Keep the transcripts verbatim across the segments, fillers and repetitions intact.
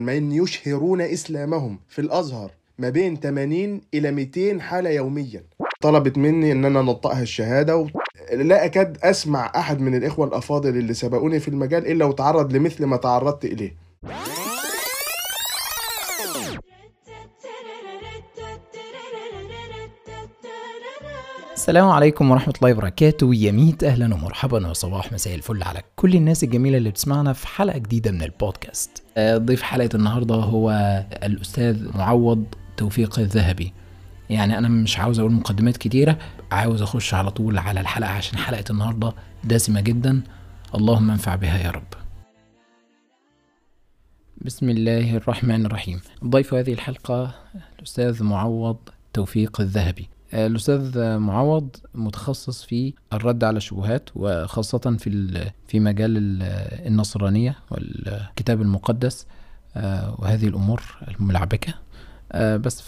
من يشهرون إسلامهم في الأزهر ما بين ثمانين إلى مئتين حالة يوميا. طلبت مني إن أنا نطقها الشهادة و... لا أكاد أسمع أحد من الإخوة الأفاضل اللي سبقوني في المجال إلا وتعرض لمثل ما تعرضت إليه. السلام عليكم ورحمة الله وبركاته. يا ميت أهلا ومرحبا وصباح مساء الفل على كل الناس الجميلة اللي بتسمعنا في حلقة جديدة من البودكاست. ضيف حلقة النهاردة هو الأستاذ معوض توفيق الذهبي. يعني أنا مش عاوز أقول مقدمات كتيرة، عاوز أخش على طول على الحلقة عشان حلقة النهاردة دسمة جدا، اللهم انفع بها يا رب. بسم الله الرحمن الرحيم. ضيف هذه الحلقة الأستاذ معوض توفيق الذهبي. الأستاذ معوض متخصص في الرد على الشبهات، وخاصة في في مجال النصرانية والكتاب المقدس وهذه الأمور الملعبكة. بس ف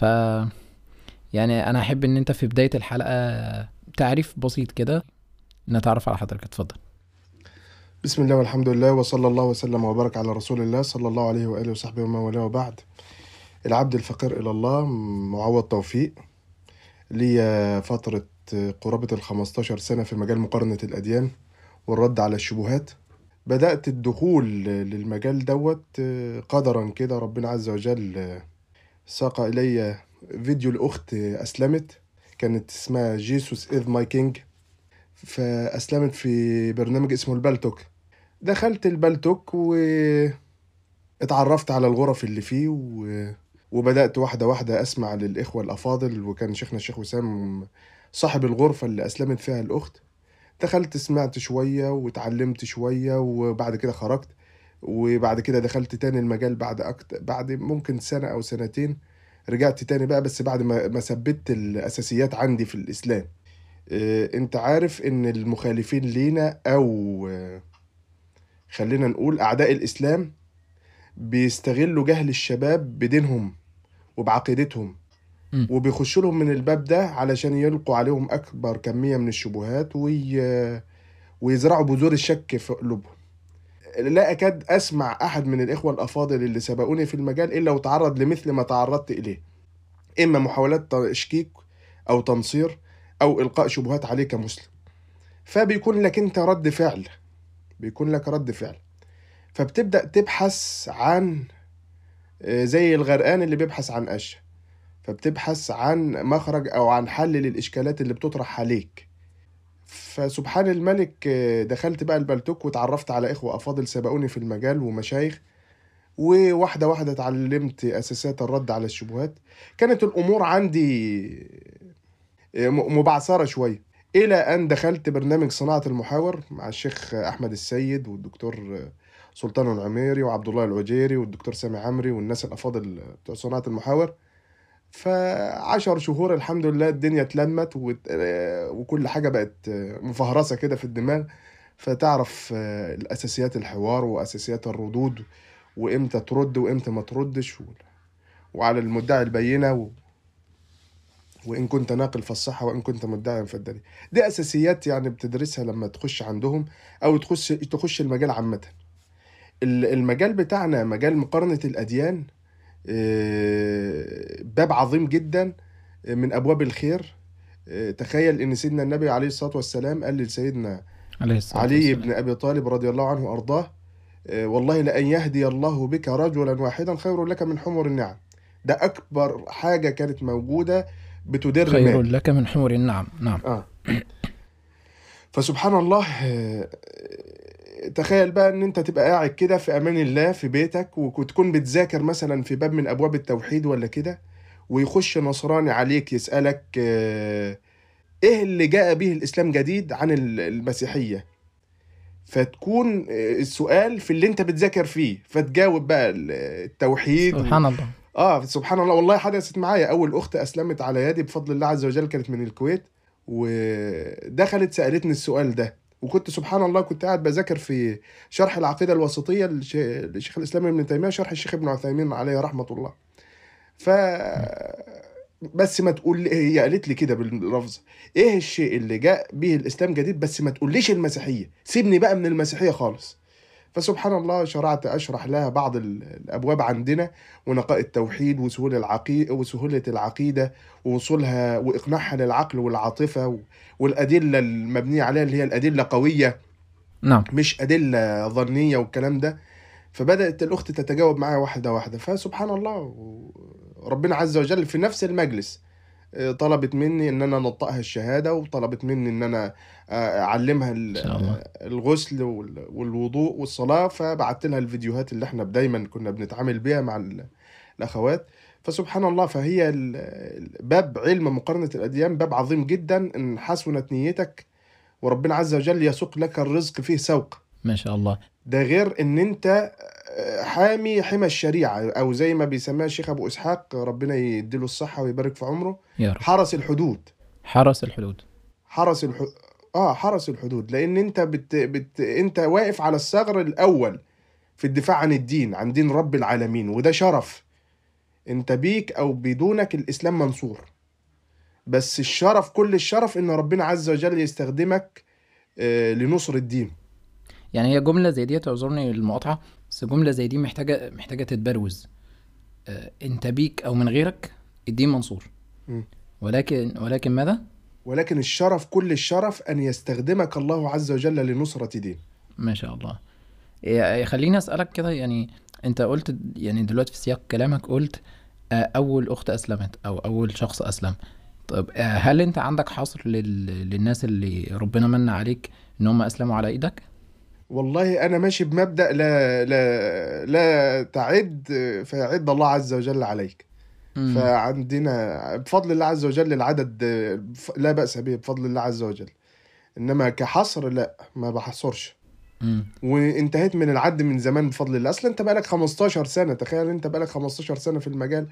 يعني أنا أحب إن أنت في بداية الحلقة تعريف بسيط كده نتعرف على حضرتك. اتفضل. بسم الله والحمد لله وصلى الله وسلم وبارك على رسول الله صلى الله عليه وآله وصحبه ومن والاه، وبعد. العبد الفقير إلى الله معوض توفيق، لي فترة قرابة الخمستاشر سنة في مجال مقارنة الأديان والرد على الشبهات. بدأت الدخول للمجال دوت قدرا كده، ربنا عز وجل ساق إلي فيديو الأخت أسلمت، كانت اسمها جيسوس إذ ماي كينج، فأسلمت في برنامج اسمه البلتوك. دخلت البلتوك واتعرفت على الغرف اللي فيه و... وبدأت واحدة واحدة أسمع للإخوة الأفاضل، وكان شيخنا الشيخ وسام صاحب الغرفة اللي أسلمت فيها الأخت. دخلت سمعت شوية وتعلمت شوية، وبعد كده خرجت، وبعد كده دخلت تاني المجال بعد أكتر بعد ممكن سنة أو سنتين. رجعت تاني بقى، بس بعد ما ما ثبت الأساسيات عندي في الإسلام. إيه، انت عارف ان المخالفين لينا، او خلينا نقول أعداء الإسلام، بيستغلوا جهل الشباب بدينهم وبعقيدتهم، م. وبيخشوا لهم من الباب ده علشان يلقوا عليهم أكبر كمية من الشبهات وي... ويزرعوا بذور الشك في قلوبهم. لا أكاد أسمع أحد من الإخوة الأفاضل اللي سبقوني في المجال إلا وتعرض لمثل ما تعرضت إليه، إما محاولات تشكيك أو تنصير أو إلقاء شبهات عليه كمسلم. فبيكون لك أنت رد فعل، بيكون لك رد فعل فبتبدأ تبحث عن زي الغرقان اللي بيبحث عن قش، فبتبحث عن مخرج أو عن حل للإشكالات اللي بتطرح عليك. فسبحان الملك دخلت بقى البلتوك وتعرفت على إخوة أفاضل سبقوني في المجال ومشايخ، وواحدة واحدة اتعلمت أساسات الرد على الشبهات. كانت الأمور عندي مبعثرة شوية، إلى أن دخلت برنامج صناعة المحاور مع الشيخ أحمد السيد والدكتور سلطان العميري وعبد الله العجيري والدكتور سامي عمري والناس الأفاضل بتوع صناعة المحاور. فعشر شهور الحمد لله الدنيا اتلمت وكل حاجة بقت مفهرسة كده في الدماغ، فتعرف الأساسيات الحوار وأساسيات الردود، وإمتى ترد وإمتى ما تردش، وعلى المدعي البينة، و... وإن كنت ناقل فالصحة وإن كنت مدعي فالدليل. دي أساسيات يعني بتدرسها لما تخش عندهم أو تخش تخش المجال عامة. المجال بتاعنا مجال مقارنة الأديان، باب عظيم جدا من أبواب الخير. تخيل إن سيدنا النبي عليه الصلاة والسلام قال لسيدنا علي بن أبي طالب رضي الله عنه وأرضاه: والله لأن يهدي الله بك رجلا واحدا خير لك من حمر النعم. ده أكبر حاجة كانت موجودة بتدر خير مال. لك من حمر النعم. نعم. آه. فسبحان الله، تخيل بقى ان انت تبقى قاعد كده في امان الله في بيتك، وتكون بتذاكر مثلا في باب من ابواب التوحيد ولا كده، ويخش نصراني عليك يسألك ايه اللي جاء به الاسلام جديد عن المسيحية، فتكون السؤال في اللي انت بتذاكر فيه، فتجاوب بقى التوحيد. سبحان و... الله. اه سبحان الله. والله حدثت معايا، اول اخت اسلمت على يدي بفضل الله عز وجل كانت من الكويت، ودخلت سألتني السؤال ده، وكنت سبحان الله كنت قاعد بذاكر في شرح العقيدة الوسطية للشيخ الإسلام ابن تيمية، شرح الشيخ ابن عثيمين عليه رحمة الله. ف بس ما تقول لي، هي قالت لي كده باللفظ: ايه الشيء اللي جاء به الإسلام جديد، بس ما تقوليش المسيحية، سيبني بقى من المسيحية خالص. فسبحان الله شرعت أشرح لها بعض ال- الأبواب عندنا، ونقاء التوحيد وسهولة العقيدة وسهولة العقيدة ووصولها وإقناعها للعقل والعاطفة و- والأدلة المبنية عليها اللي هي الأدلة قوية، نعم. مش أدلة ظنية والكلام ده. فبدأت الأخت تتجاوب معايا واحدة واحدة، فسبحان الله و- ربنا عز وجل في نفس المجلس آه، طلبت مني ان انا انطقها الشهاده، وطلبت مني ان انا آه، اعلمها ال- ان شاء الله. آه، الغسل وال- والوضوء والصلاه. فبعت لها الفيديوهات اللي احنا دايما كنا بنتعامل بيها مع ال- الاخوات. فسبحان الله، فهي ال- ال- باب علم مقارنه الاديان باب عظيم جدا ان حسنت نيتك، وربنا عز وجل يسوق لك الرزق فيه سوق. ما شاء الله. ده غير ان انت آه، حامي حمى الشريعه، او زي ما بيسميها الشيخ ابو اسحاق ربنا يديله الصحه ويبارك في عمره، يا رب. حرس الحدود. حرس الحدود. حرس الح... اه حرس الحدود، لان انت بت... بت... انت واقف على الثغر الاول في الدفاع عن الدين، عن دين رب العالمين، وده شرف. انت بيك او بدونك الاسلام منصور، بس الشرف كل الشرف ان ربنا عز وجل يستخدمك آه لنصر الدين. يعني هي جملة زي دي، اعذرني المقاطعة، بس جملة زي دي محتاجة محتاجة تتبروز. آه، انت بيك او من غيرك الدين منصور، م. ولكن ولكن ماذا؟ ولكن الشرف كل الشرف ان يستخدمك الله عز وجل لنصرة دين. ما شاء الله. إيه، خليني اسألك كده، يعني انت قلت يعني دلوقتي في سياق كلامك قلت آه، اول اخت اسلمت او اول شخص اسلم. طب آه، هل انت عندك حصر لل... للناس اللي ربنا من عليك ان هم اسلموا على ايدك؟ والله انا ماشي بمبدأ لا لا لا تعد فيعد الله عز وجل عليك. امم. فعندنا بفضل الله عز وجل العدد لا بأس به بفضل الله عز وجل، انما كحصر لا، ما بحصرش. امم. وانتهيت من العد من زمان بفضل الله. اصلا انت بقالك خمستاشر سنة، تخيل انت بقالك خمستاشر سنة في المجال،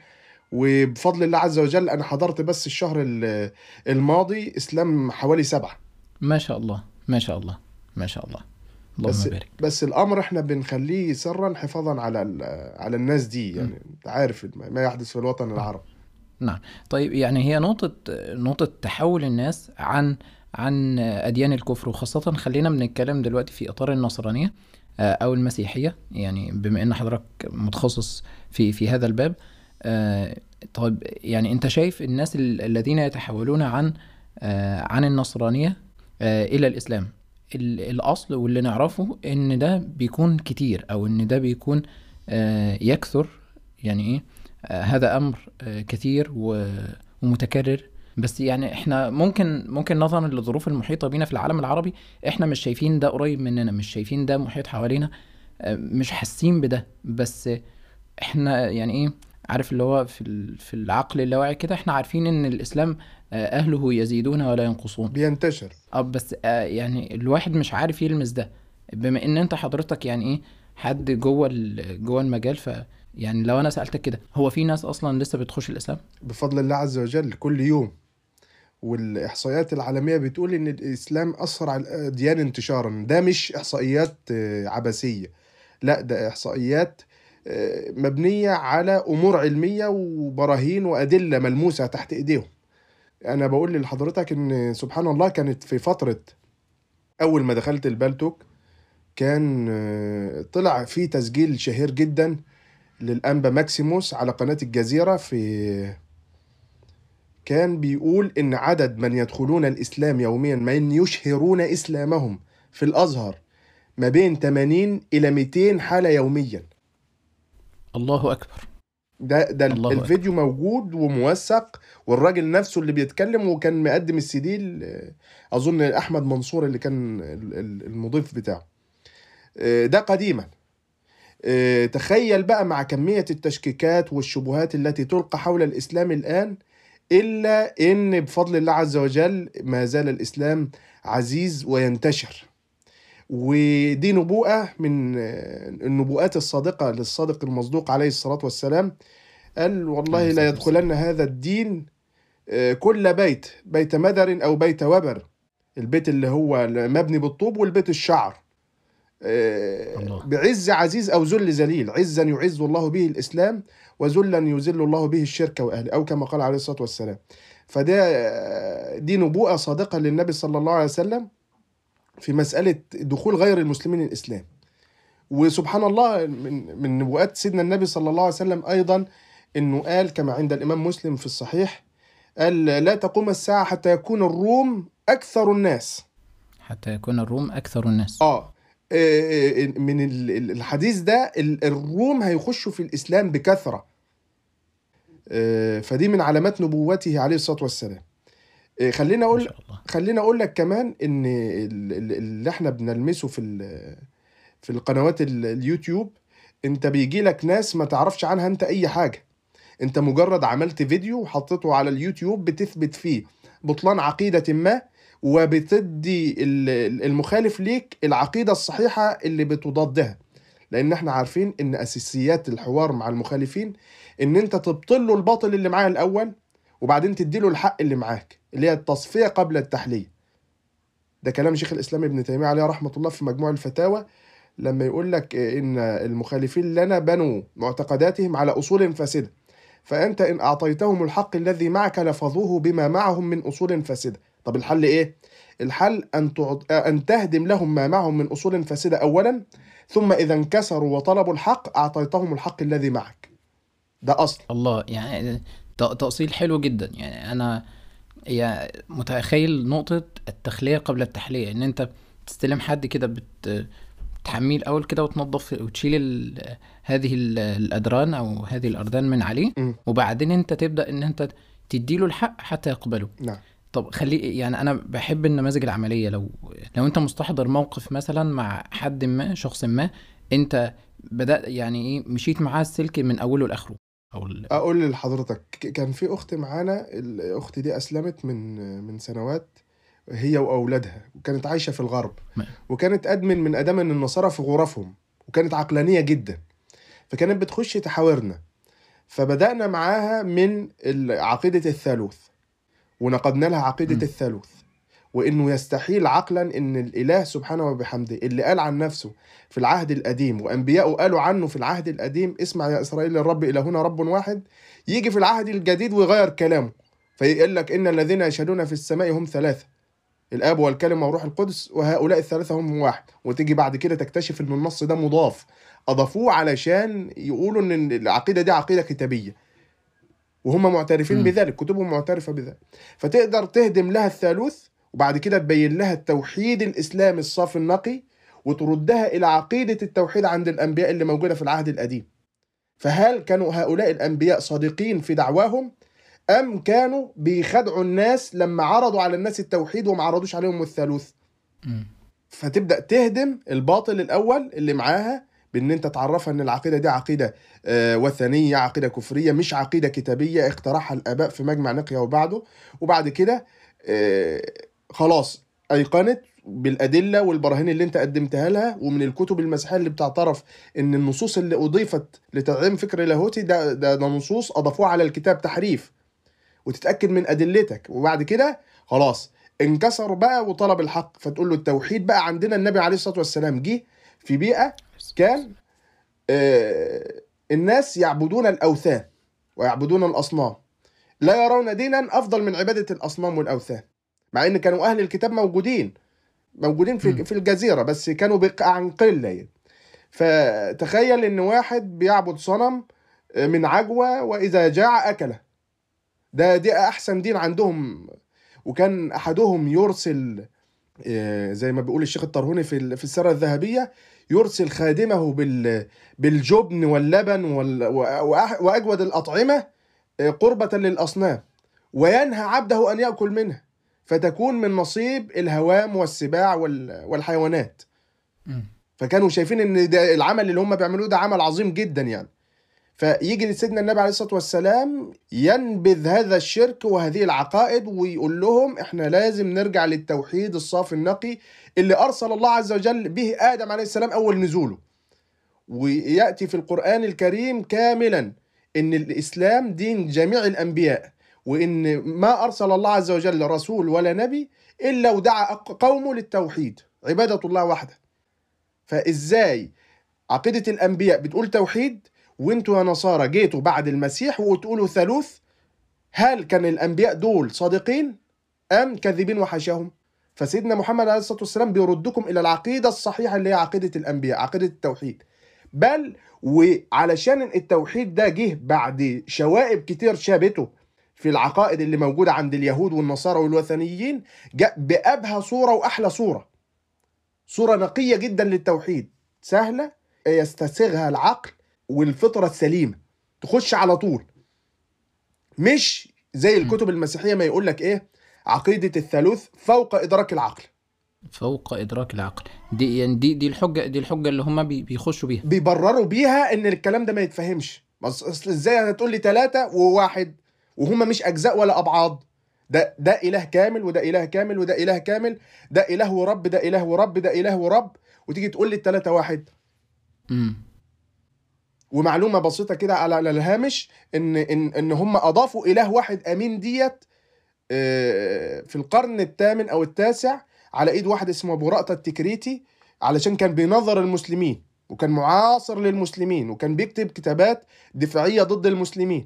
وبفضل الله عز وجل انا حضرت بس الشهر ال- الماضي اسلام حوالي سبعة. ما شاء الله، ما شاء الله، ما شاء الله. اللهم بس بارك. بس الامر احنا بنخليه سرا حفاظا على ال- على الناس دي، مم. يعني انت عارف ما يحدث في الوطن آه. العربي. نعم. طيب يعني هي نقطة نقطة تحول الناس عن عن أديان الكفر، وخاصة خلينا بنتكلم دلوقتي في إطار النصرانية آه، أو المسيحية، يعني بما إن حضرتك متخصص في في هذا الباب. آه، طيب يعني أنت شايف الناس ال- الذين يتحولون عن آه، عن النصرانية آه، إلى الإسلام، ال- الأصل واللي نعرفه إن ده بيكون كتير، أو إن ده بيكون آه، يكثر، يعني إيه، آه، هذا أمر آه، كثير و- ومتكرر. بس يعني احنا ممكن ممكن نظرا للظروف المحيطة بينا في العالم العربي، احنا مش شايفين ده قريب مننا، مش شايفين ده محيط حوالينا، آه، مش حاسين بده. بس احنا يعني ايه، عارف اللي هو في ال- في العقل اللاواعي كده، احنا عارفين ان الاسلام آه، اهله يزيدون ولا ينقصون. بينتشر. اه بس آه يعني الواحد مش عارف يلمس ده، بما ان انت حضرتك يعني ايه حد جوه ال- جوه المجال. ف يعني لو انا سألتك كده، هو في ناس اصلا لسه بتخش الاسلام؟ بفضل الله عز وجل كل يوم. والإحصائيات العالمية بتقول إن الإسلام أسرع الأديان انتشارا. ده مش إحصائيات آه، عبثية، لا ده إحصائيات آه، مبنية على أمور علمية وبراهين وأدلة ملموسة تحت إيديهم. أنا بقول لحضرتك إن سبحان الله كانت في فترة أول ما دخلت البالتوك، كان آه، طلع في تسجيل شهير جدا للأنبا ماكسيموس على قناة الجزيرة، في كان بيقول إن عدد من يدخلون الإسلام يوميا، من يشهرون إسلامهم في الأزهر، ما بين ثمانين إلى مئتين حالة يوميا. الله اكبر. ده ده الله اكبر. الفيديو موجود وموثق، والراجل نفسه اللي بيتكلم، وكان مقدم السي دي ل- أظن أحمد منصور اللي كان ال- ال- المضيف بتاعه. آه، ده قديما. آه، تخيل بقى مع كمية التشكيكات والشبهات التي تلقى حول الإسلام الآن، إلا إن بفضل الله عز وجل ما زال الإسلام عزيز وينتشر. ودي نبوءة من النبوءات الصادقة للصادق المصدوق عليه الصلاة والسلام. قال عليه والله لا الصلاة يدخلن والسلام. هذا الدين آه، كل بيت، بيت مدر أو بيت وبر، البيت اللي هو مبني بالطوب والبيت الشعر، آه، الله. بعز عزيز أو ذل ذليل. عزا يعز الله به الإسلام، وذلا يذل الله به الشرك وأهله، أو كما قال عليه الصلاة والسلام. فده آه، دي نبوءة صادقة للنبي صلى الله عليه وسلم في مسألة دخول غير المسلمين الإسلام. وسبحان الله من من نبوءات سيدنا النبي صلى الله عليه وسلم أيضا إنه قال كما عند الإمام مسلم في الصحيح، قال لا تقوم الساعة حتى يكون الروم أكثر الناس. حتى يكون الروم أكثر الناس. آه آه، من ال- ال- الحديث ده ال- الروم هيخشوا في الإسلام بكثرة. آه، فدي من علامات نبوته عليه الصلاة والسلام. آه، خلينا ما أقول شاء الله. خلينا أقول لك كمان إن ال- ال- اللي إحنا بنلمسه في ال- في القنوات ال- اليوتيوب، أنت بيجي لك ناس ما تعرفش عنها أنت أي حاجة. أنت مجرد عملت فيديو وحطيته على اليوتيوب بتثبت فيه بطلان عقيدة ما، وبتدي ال- ال- المخالف ليك العقيدة الصحيحة اللي بتضادها. لان احنا عارفين ان اساسيات الحوار مع المخالفين ان انت تبطل له الباطل اللي معاه الاول، وبعدين تدي له الحق اللي معاك، اللي هي التصفية قبل التحلية. ده كلام شيخ الاسلام ابن تيمية عليه رحمة الله في مجموع الفتاوى، لما يقول لك ان المخالفين لنا بنوا معتقداتهم على اصول فاسدة، فانت ان اعطيتهم الحق الذي معك لفظوه بما معهم من اصول فاسدة. طب الحل ايه؟ الحل ان تعط... ان تهدم لهم ما معهم من اصول فاسدة اولا، ثم إذا انكسروا وطلبوا الحق أعطيتهم الحق الذي معك. ده أصل. الله، يعني ت- تأصيل حلو جدا. يعني أنا يعني متخيل نقطة التخلية قبل التحلية، إن أنت تستلم حد كده بت تحميه الأول كده وتنظف وتشيل ال... هذه ال- الأدران أو هذه الأردان من عليه، م. وبعدين أنت تبدأ إن أنت تديله الحق حتى يقبله. نعم. طب خلي يعني انا بحب النماذج العمليه. لو لو انت مستحضر موقف مثلا مع حد ما، شخص ما، انت بدأ يعني ايه مشيت معاه السلك من اوله لاخره او ال... أقول لحضرتك، ك- كان في أخت معانا، الأخت دي أسلمت من من سنوات هي وأولادها، وكانت عايشة في الغرب، ما- وكانت أدمن من أدمن النصارى في غرفهم، وكانت عقلانية جدا. فكانت بتخش تحاورنا، فبدأنا معاها من ال- عقيدة الثالوث، ونقدنا لها عقيدة م. الثالوث، وإنه يستحيل عقلا إن الإله سبحانه وبحمده اللي قال عن نفسه في العهد القديم وأنبياءه قالوا عنه في العهد القديم اسمع يا إسرائيل الرب إلهنا رب واحد، يجي في العهد الجديد ويغير كلامه، فيقول لك إن الذين يشهدون في السماء هم ثلاثة، الآب والكلمة وروح القدس، وهؤلاء الثلاثة هم واحد. وتيجي بعد كده تكتشف إن النص ده مضاف، أضافوه علشان يقولوا إن العقيدة دي عقيدة كتابية، وهم معترفين م. بذلك، كتبهم معترفة بذلك. فتقدر تهدم لها الثالوث، وبعد كده تبين لها التوحيد الإسلامي الصافي النقي، وتردها إلى عقيدة التوحيد عند الأنبياء اللي موجودة في العهد القديم. فهل كانوا هؤلاء الأنبياء صادقين في دعواهم، أم كانوا بيخدعوا الناس لما عرضوا على الناس التوحيد وما عرضوش عليهم الثالوث؟ م. فتبدأ تهدم الباطل الأول اللي معاها، بأن أنت تعرفها أن العقيدة دي عقيدة آه وثنية، عقيدة كفرية، مش عقيدة كتابية اخترعها الآباء في مجمع نقيا وبعده. وبعد كده آه خلاص أيقنت بالأدلة والبراهين اللي أنت قدمتها لها، ومن الكتب المسيحية اللي بتعترف أن النصوص اللي أضيفت لتدعيم فكر اللاهوتي ده, ده, ده نصوص أضافوها على الكتاب تحريف، وتتأكد من أدلتك. وبعد كده خلاص انكسر بقى وطلب الحق، فتقول له التوحيد بقى عندنا. النبي عليه الصلاة والسلام جه في بيئة كان آه الناس يعبدون الأوثان ويعبدون الأصنام، لا يرون دينا أفضل من عبادة الأصنام والأوثان، مع إن كانوا أهل الكتاب موجودين موجودين في م. في الجزيرة، بس كانوا بقى عن قلة يعني. فتخيل إن واحد بيعبد صنم من عجوة وإذا جاع أكله، ده دي أحسن دين عندهم. وكان أحدهم يرسل آه، زي ما بيقول الشيخ الطرهوني في ال- في السيرة الذهبية، يرسل خادمه بال بالجبن واللبن وال- وأح- وأجود الأطعمة آه، قربة للأصنام، وينهى عبده أن يأكل منها، فتكون من نصيب الهوام والسباع وال- والحيوانات. م. فكانوا شايفين ان ده العمل اللي هم بيعملوه ده عمل عظيم جدا يعني. فيجي سيدنا النبي عليه الصلاة والسلام ينبذ هذا الشرك وهذه العقائد، ويقول لهم احنا لازم نرجع للتوحيد الصافي النقي اللي أرسل الله عز وجل به آدم عليه السلام أول نزوله. ويأتي في القرآن الكريم كاملا إن الإسلام دين جميع الأنبياء، وإن ما أرسل الله عز وجل رسول ولا نبي إلا ودعا قومه للتوحيد، عبادة الله وحده. فإزاي عقيدة الأنبياء بتقول توحيد، وانتوا يا نصارى جيتوا بعد المسيح وتقولوا ثالوث؟ هل كان الأنبياء دول صادقين أم كاذبين وحاشاهم؟ فسيدنا محمد عليه الصلاة والسلام بيردكم إلى العقيدة الصحيحة اللي هي عقيدة الأنبياء، عقيدة التوحيد. بل وعلشان التوحيد ده جه بعد شوائب كتير شابته في العقائد اللي موجودة عند اليهود والنصارى والوثنيين، جاء بأبهى صورة وأحلى صورة، صورة نقية جدا للتوحيد، سهلة يستسيغها العقل والفطرة السليمة، تخش على طول. مش زي الكتب المسيحية ما يقول لك إيه، عقيدة الثالوث فوق إدراك العقل. فوق إدراك العقل دي يعني دي دي الحجة دي الحجة اللي هم بي بيخشوا بيها، بيبرروا بيها إن الكلام ده ما يتفهمش. بس أصل إزاي هتقول لي ثلاثة وواحد وهم مش أجزاء ولا أبعاد؟ ده ده إله كامل وده إله كامل وده إله كامل، ده إله ورب ده إله ورب ده إله ورب، وتيجي تقول لي الثلاثة واحد. امم ومعلومة بسيطة كده على على الهامش، إن إن إن هم أضافوا إله واحد أمين ديت آه، في القرن الثامن أو التاسع على إيد واحد اسمه أبو رأطة التكريتي، علشان كان بينظر المسلمين وكان معاصر للمسلمين وكان بيكتب كتابات دفاعية ضد المسلمين.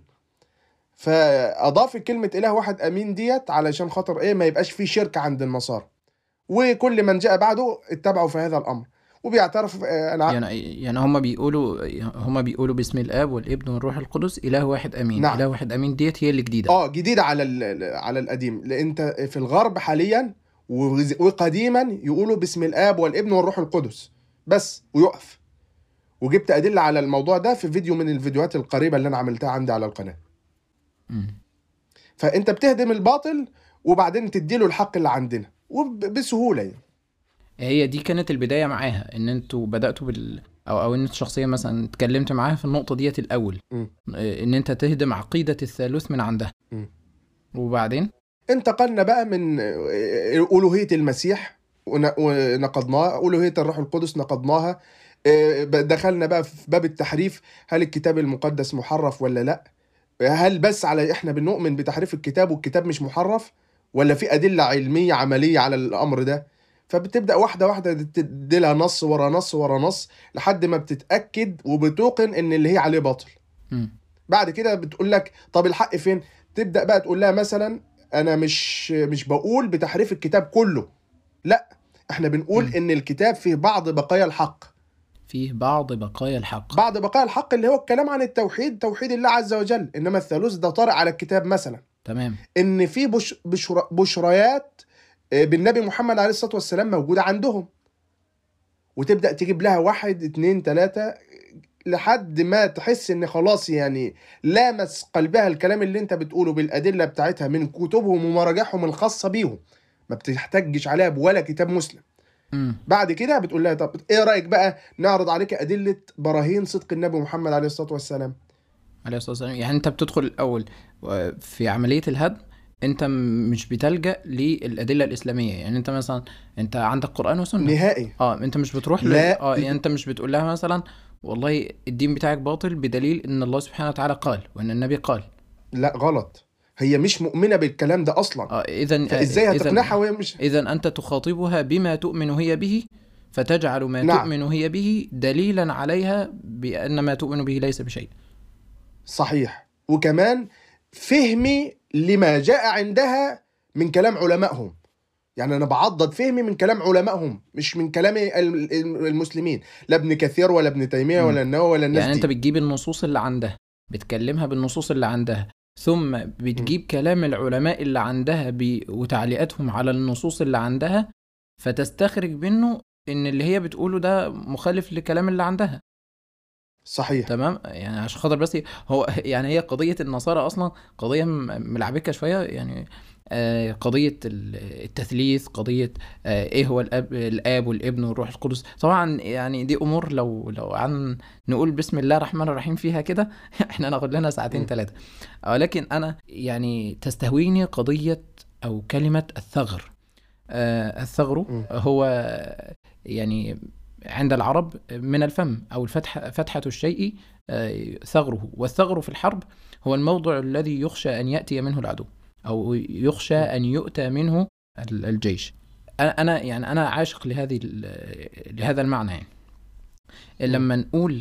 فأضاف كلمة إله واحد أمين ديت علشان خاطر إيه، ما يبقاش فيه شرك عند النصارى، وكل من جاء بعده اتبعوا في هذا الأمر. وبيعترف آه، أنا يعني يعني هم بيقولوا هم بيقولوا باسم الآب والابن والروح القدس إله واحد أمين. نعم. إله واحد أمين ديت هي اللي جديدة. اه جديدة على ال- على القديم، لأن انت في الغرب حاليا وز- وقديما يقولوا باسم الآب والابن والروح القدس بس ويقف. وجبت أدلة على الموضوع ده في فيديو من الفيديوهات القريبة اللي أنا عملتها عندي على القناة. مم. فأنت بتهدم الباطل وبعدين تديله الحق اللي عندنا وبسهولة يعني. هي دي كانت البداية معاها، إن أنتوا بدأتوا بال أو أو إن أنت شخصيا مثلا اتكلمت معاها في النقطة ديت الأول، م. إن أنت تهدم عقيدة الثالوث من عندها. م. وبعدين انتقلنا بقى من ألوهية المسيح ون- ونقضناها، ألوهية الروح القدس نقضناها، اه، دخلنا بقى في باب التحريف. هل الكتاب المقدس محرف ولا لا؟ هل بس على احنا بنؤمن بتحريف الكتاب والكتاب مش محرف، ولا في أدلة علمية عملية على الأمر ده؟ فبتبدأ واحدة واحدة تديلها نص ورا نص ورا نص لحد ما بتتأكد وبتوقن ان اللي هي عليه باطل. م. بعد كده بتقول لك طب الحق فين؟ تبدأ بقى تقول لها مثلا انا مش مش بقول بتحريف الكتاب كله، لا، احنا بنقول م. ان الكتاب فيه بعض بقايا الحق. فيه بعض بقايا الحق. بعض بقايا الحق اللي هو الكلام عن التوحيد، توحيد الله عز وجل. انما الثالوث ده طارئ على الكتاب مثلا، تمام. ان في بش بشر بشريات بالنبي محمد عليه الصلاة والسلام موجودة عندهم، وتبدأ تجيب لها واحد اتنين تلاتة لحد ما تحس ان خلاص يعني لامس قلبها الكلام اللي انت بتقوله بالأدلة بتاعتها من كتبهم ومراجعهم الخاصة بيهم، ما بتحتجش عليها بولا كتاب مسلم. م. بعد كده بتقول لها طب ايه رأيك بقى نعرض عليك أدلة براهين صدق النبي محمد عليه الصلاة والسلام. عليه الصلاة والسلام. يعني أنت بتدخل الأول في عملية الهدم، أنت م- مش بتلجأ للأدلة الإسلامية. يعني أنت مثلا أنت عندك قرآن وسنة نهائي. اه انت مش بتروح ل... لا. اه يعني انت مش بتقول لها مثلا والله الدين بتاعك باطل بدليل ان الله سبحانه وتعالى قال وان النبي قال. لا غلط، هي مش مؤمنة بالكلام ده أصلا. اه اذا فإزاي هتقنعها وهي مش اذا انت تخاطبها بما تؤمن هي به، فتجعل ما نعم. تؤمن هي به دليلا عليها بأن ما تؤمن به ليس بشيء. صحيح. وكمان فهمي لما جاء عندها من كلام علمائهم، يعني أنا بعضد فهمي من كلام علمائهم مش من كلام ال- ال- المسلمين، لا ابن كثير ولا ابن تيمية مم. ولا النووي ولا الناس يعني دي. انت بتجيب النصوص اللي عندها، بتكلمها بالنصوص اللي عندها، ثم بتجيب م. كلام العلماء اللي عندها ب... وتعليقاتهم على النصوص اللي عندها، فتستخرج منه ان اللي هي بتقوله ده مخالف لكلام اللي عندها. صحيح. تمام. يعني عشان خاطر بس هو يعني هي قضية النصارى اصلا قضية ملعبكة شوية. يعني آه قضية التثليث، قضية آه ايه هو الاب الاب والابن والروح القدس. طبعا يعني دي امور لو لو عن نقول بسم الله الرحمن الرحيم فيها كده احنا ناخد لنا ساعتين ثلاثة. ولكن انا يعني تستهويني قضية او كلمة الثغر. آه الثغر م. هو يعني عند العرب من الفم أو الفتحة، فتحة الشيء ثغره. والثغر في الحرب هو الموضع الذي يخشى أن يأتي منه العدو أو يخشى أن يؤتى منه الجيش. أنا يعني أنا عاشق لهذه لهذا المعنى. يعني لما نقول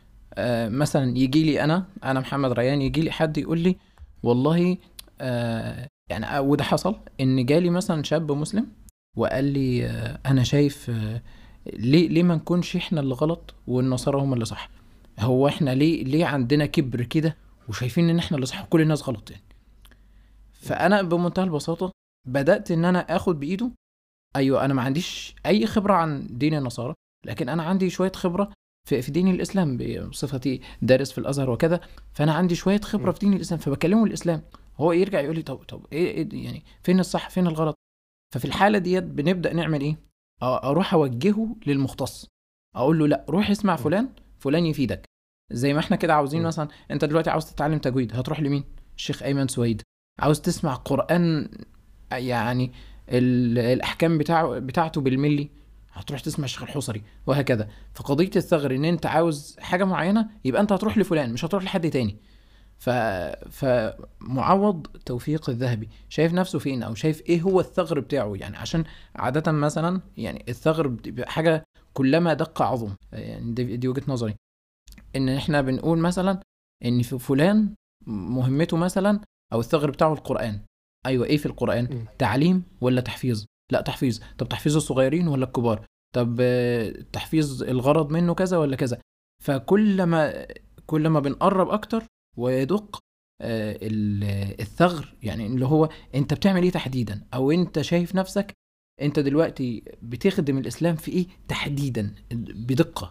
مثلا يجي لي أنا أنا محمد ريان، يجي لي حد يقول لي والله يعني، وده حصل إن جالي مثلا شاب مسلم وقال لي آه، انا شايف آه، ليه ليه ما نكونش احنا اللي غلط والنصارى هم اللي صح؟ هو احنا ليه ليه عندنا كبر كده وشايفين ان احنا اللي صح وكل الناس غلط يعني؟ فانا بمنتهى البساطه بدات ان انا اخد بايده. ايوه، انا ما عنديش اي خبره عن دين النصارى، لكن انا عندي شويه خبره في في دين الاسلام بصفتي دارس في الازهر وكذا. فانا عندي شويه خبره في دين الاسلام، فبكلمه الاسلام. هو يرجع يقول لي طب طب ايه, إيه يعني فين الصح فين الغلط؟ ففي الحاله ديت بنبدا نعمل ايه؟ أ- اروح اوجهه للمختص، اقول له لا روح اسمع فلان، فلان يفيدك. زي ما احنا كده عاوزين م. مثلا، انت دلوقتي عاوز تتعلم تجويد هتروح لمين؟ الشيخ ايمن سويد. عاوز تسمع قران يعني ال- الاحكام بتاعه بتاعته بالملي، هتروح تسمع الشيخ الحصري، وهكذا. فقضيه الثغر ان انت عاوز حاجه معينه يبقى انت هتروح لفلان مش هتروح لحد تاني. ف... فمعوض توفيق الذهبي شايف نفسه فين، او شايف ايه هو الثغر بتاعه يعني؟ عشان عادة مثلا يعني الثغر بتبقى حاجة كلما دق عظم. يعني دي, دي وجهة نظري، ان احنا بنقول مثلا ان في فلان مهمته مثلا او الثغر بتاعه القرآن. ايوه، ايه في القرآن؟ م. تعليم ولا تحفيظ؟ لا تحفيظ. طب تحفيظ الصغيرين ولا الكبار؟ طب آه، تحفيظ الغرض منه كذا ولا كذا؟ فكل ما كل ما بنقرب اكتر ويدق آه، ال- الثغر، يعني اللي هو انت بتعمل ايه تحديدا، او انت شايف نفسك انت دلوقتي بتخدم الاسلام في ايه تحديدا بدقة.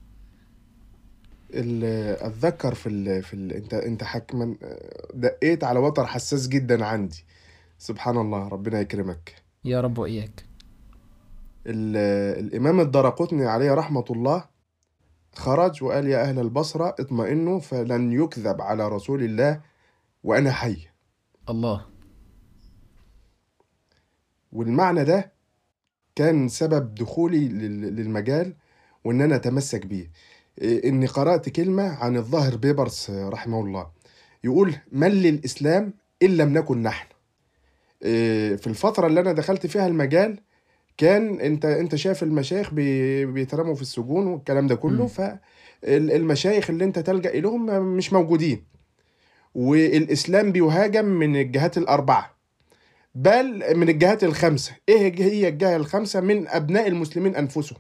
ال- اتذكر في ال... في ال... انت انت حكما دقيت على وتر حساس جدا عندي. سبحان الله، ربنا يكرمك. يا رب واياك. ال... الامام الدرقطني عليه رحمة الله خرج وقال: يا اهل البصرة اطمئنوا، فلن يكذب على رسول الله وانا حي. الله. والمعنى ده كان سبب دخولي لل- للمجال، وان انا اتمسك بيه. إيه، اني قرأت كلمة عن الظاهر بيبرس رحمه الله، يقول: من للإسلام إن لم نكن نحن. إيه، في الفترة اللي أنا دخلت فيها المجال، كان أنت أنت شايف المشايخ بي- بيترموا في السجون والكلام ده كله، امم. فالمشايخ اللي أنت تلجأ إليهم مش موجودين، والإسلام بيهاجم من الجهات الأربعة، بل من الجهات الخمسة. إيه هي الجهة الخمسة؟ من أبناء المسلمين أنفسهم،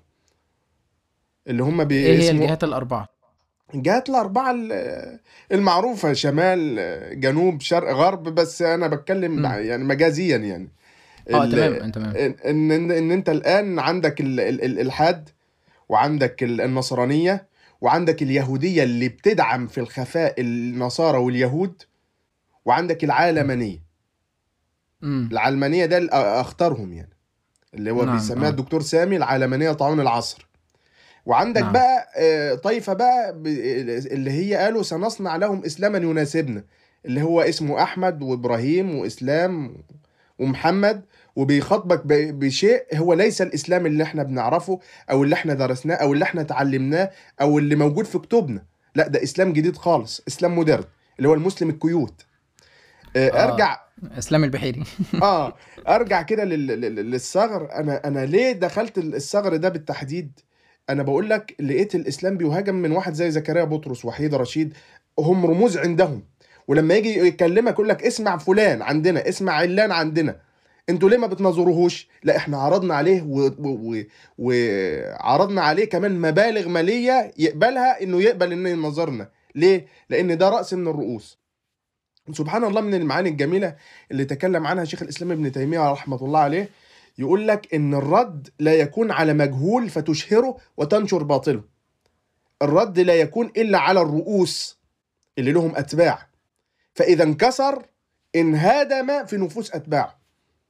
اللي هم ايه هي باسمه الجهات الاربعة؟ الجهات الأربعة ال- المعروفة: شمال، جنوب، شرق، غرب. بس أنا بتكلم امم. يعني مجازيا يعني. اه ال- تمام، انت تمام. ان ان ان انت الان عندك ال- ال- الالحاد، وعندك ال- النصرانيه، وعندك اليهوديه اللي بتدعم في الخفاء النصارى واليهود، وعندك العالمانيه. امم. العلمانيه ده ال- اختارهم يعني، اللي هو نعم. بيسميها اه. الدكتور سامي العالمانيه طاعون العصر. وعندك نعم. بقى آه، طائفه بقى ب- اللي هي قالوا: سنصنع لهم اسلاما يناسبنا، اللي هو اسمه احمد وابراهيم واسلام ومحمد، وبيخاطبك ب- بشيء هو ليس الإسلام اللي احنا بنعرفه، أو اللي احنا درسناه، أو اللي احنا اتعلمناه، أو اللي موجود في كتبنا. لا، ده إسلام جديد خالص، إسلام مودرن، اللي هو المسلم الكيوت. آه، اه، أرجع اسلام البحيري. آه أرجع كده لل- لل- للثغر. أنا أنا ليه دخلت الثغر ده بالتحديد؟ أنا بقول لك لقيت الإسلام بيهاجم من واحد زي زكريا بطرس، وحيد رشيد، هم رموز عندهم. ولما يجي يكلمك يقول لك: اسمع فلان عندنا، اسمع علان عندنا. انتوا ليه ما بتنظروهوش؟ لا، احنا عرضنا عليه وعرضنا و... و... وعرضنا عليه كمان مبالغ مالية يقبلها، انه يقبل انه ينظرنا. ليه؟ لان ده رأس من الرؤوس. سبحان الله، من المعاني الجميلة اللي تكلم عنها شيخ الإسلام ابن تيمية رحمة الله عليه، يقول لك ان الرد لا يكون على مجهول فتشهره وتنشر باطله. الرد لا يكون الا على الرؤوس اللي لهم اتباع، فاذا انكسر انهدم في نفوس اتباعه.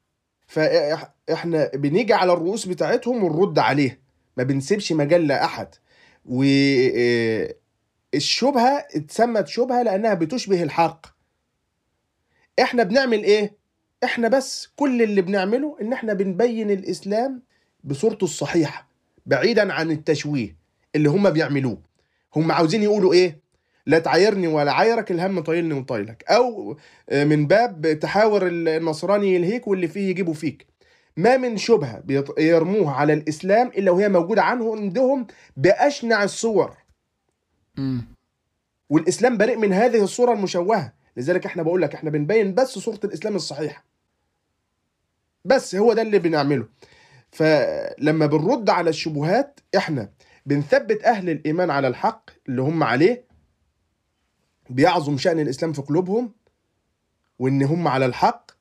فاحنا بنيجي على الرؤوس بتاعتهم ونرد عليها، ما بنسيبش مجال لاحد. والشبهه اتسمت شبهه لانها بتشبه الحق. احنا بنعمل ايه؟ احنا بس كل اللي بنعمله ان احنا بنبين الاسلام بصورته الصحيحه، بعيدا عن التشويه اللي هم بيعملوه. هم عاوزين يقولوا ايه؟ لا تعايرني ولا عايرك، الهم طايلني وطايلك. او من باب تحاور النصراني يلهيك واللي فيه يجيبوا فيك. ما من شبهة بيط- يرموها على الإسلام إلا وهي موجودة عنه عندهم بأشنع الصور، امم. والإسلام بريء من هذه الصورة المشوهة. لذلك احنا بقول لك احنا بنبين بس صورة الإسلام الصحيحة، بس هو ده اللي بنعمله. فلما بنرد على الشبهات احنا بنثبت اهل الايمان على الحق اللي هم عليه، بيعظم شأن الاسلام في قلوبهم وان هم على الحق،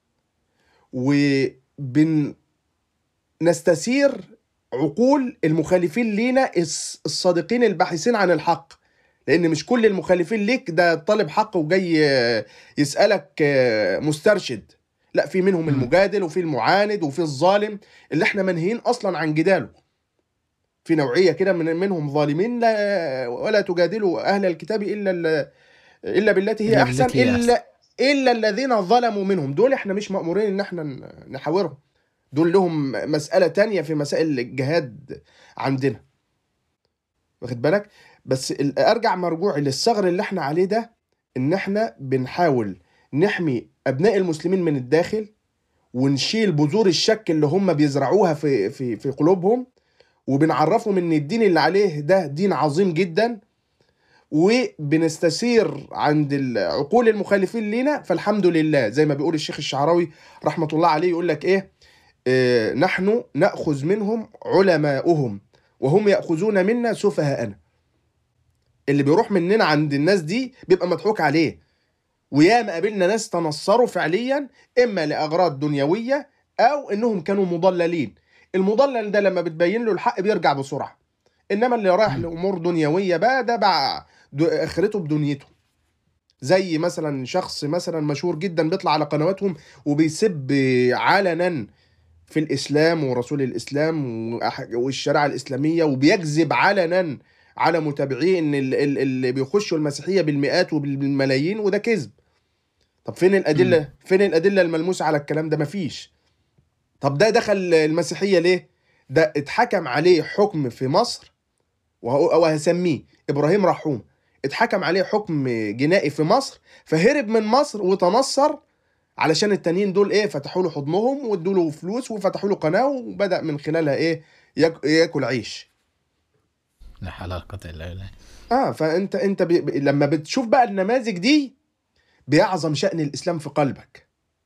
وبنستثير عقول المخالفين لينا الصادقين الباحثين عن الحق، لان مش كل المخالفين ليك ده طالب حق وجاي يسألك مسترشد، لا، في منهم المجادل وفي المعاند وفي الظالم اللي احنا منهيين اصلا عن جداله. في نوعية كده من منهم ظالمين، لا ولا تجادلوا اهل الكتاب الا الا بالتي هي احسن الا الا الذين ظلموا منهم. دول احنا مش مأمورين ان احنا نحاورهم، دول لهم مسألة تانية في مسائل الجهاد عندنا، واخد بالك؟ بس ارجع مرجوع للثغر اللي احنا عليه ده، ان احنا بنحاول نحمي ابناء المسلمين من الداخل، ونشيل بذور الشك اللي هم بيزرعوها في في في قلوبهم، وبنعرفهم ان الدين اللي عليه ده دين عظيم جدا، وبنستثير عند عقول المخالفين لينا. فالحمد لله زي ما بيقول الشيخ الشعراوي رحمة الله عليه، يقول لك ايه؟ اه نحن نأخذ منهم علماؤهم وهم يأخذون منا سفهاءنا. اللي بيروح مننا عند الناس دي بيبقى مضحوك عليه، وياما قابلنا ناس تنصروا فعليا اما لاغراض دنيويه او انهم كانوا مضللين. المضلل ده لما بتبين له الحق بيرجع بسرعه، انما اللي رايح لامور دنيويه بقى ده بقى اخرته بدنيته. زي مثلا شخص مثلا مشهور جدا بيطلع على قنواتهم وبيسب علنا في الاسلام ورسول الاسلام والشريعه الاسلاميه، وبيكذب علنا على متابعيه ان اللي بيخشوا المسيحيه بالمئات وبالملايين، وده كذب. طب فين الادله؟ م. فين الادله الملموسه على الكلام ده؟ مفيش. طب ده دخل المسيحيه ليه؟ ده اتحكم عليه حكم في مصر، وهسميه ابراهيم رحوم، اتحكم عليه حكم جنائي في مصر، فهرب من مصر وتنصر علشان التانيين دول ايه؟ فتحوا له حضنهم وادوا له فلوس وفتحوا له قناه، وبدا من خلالها ايه؟ ياكل عيش. لا حلاقة الا بالله. اه فانت انت ب... ب... لما بتشوف بقى النماذج دي بيعظم شأن الاسلام في قلبك،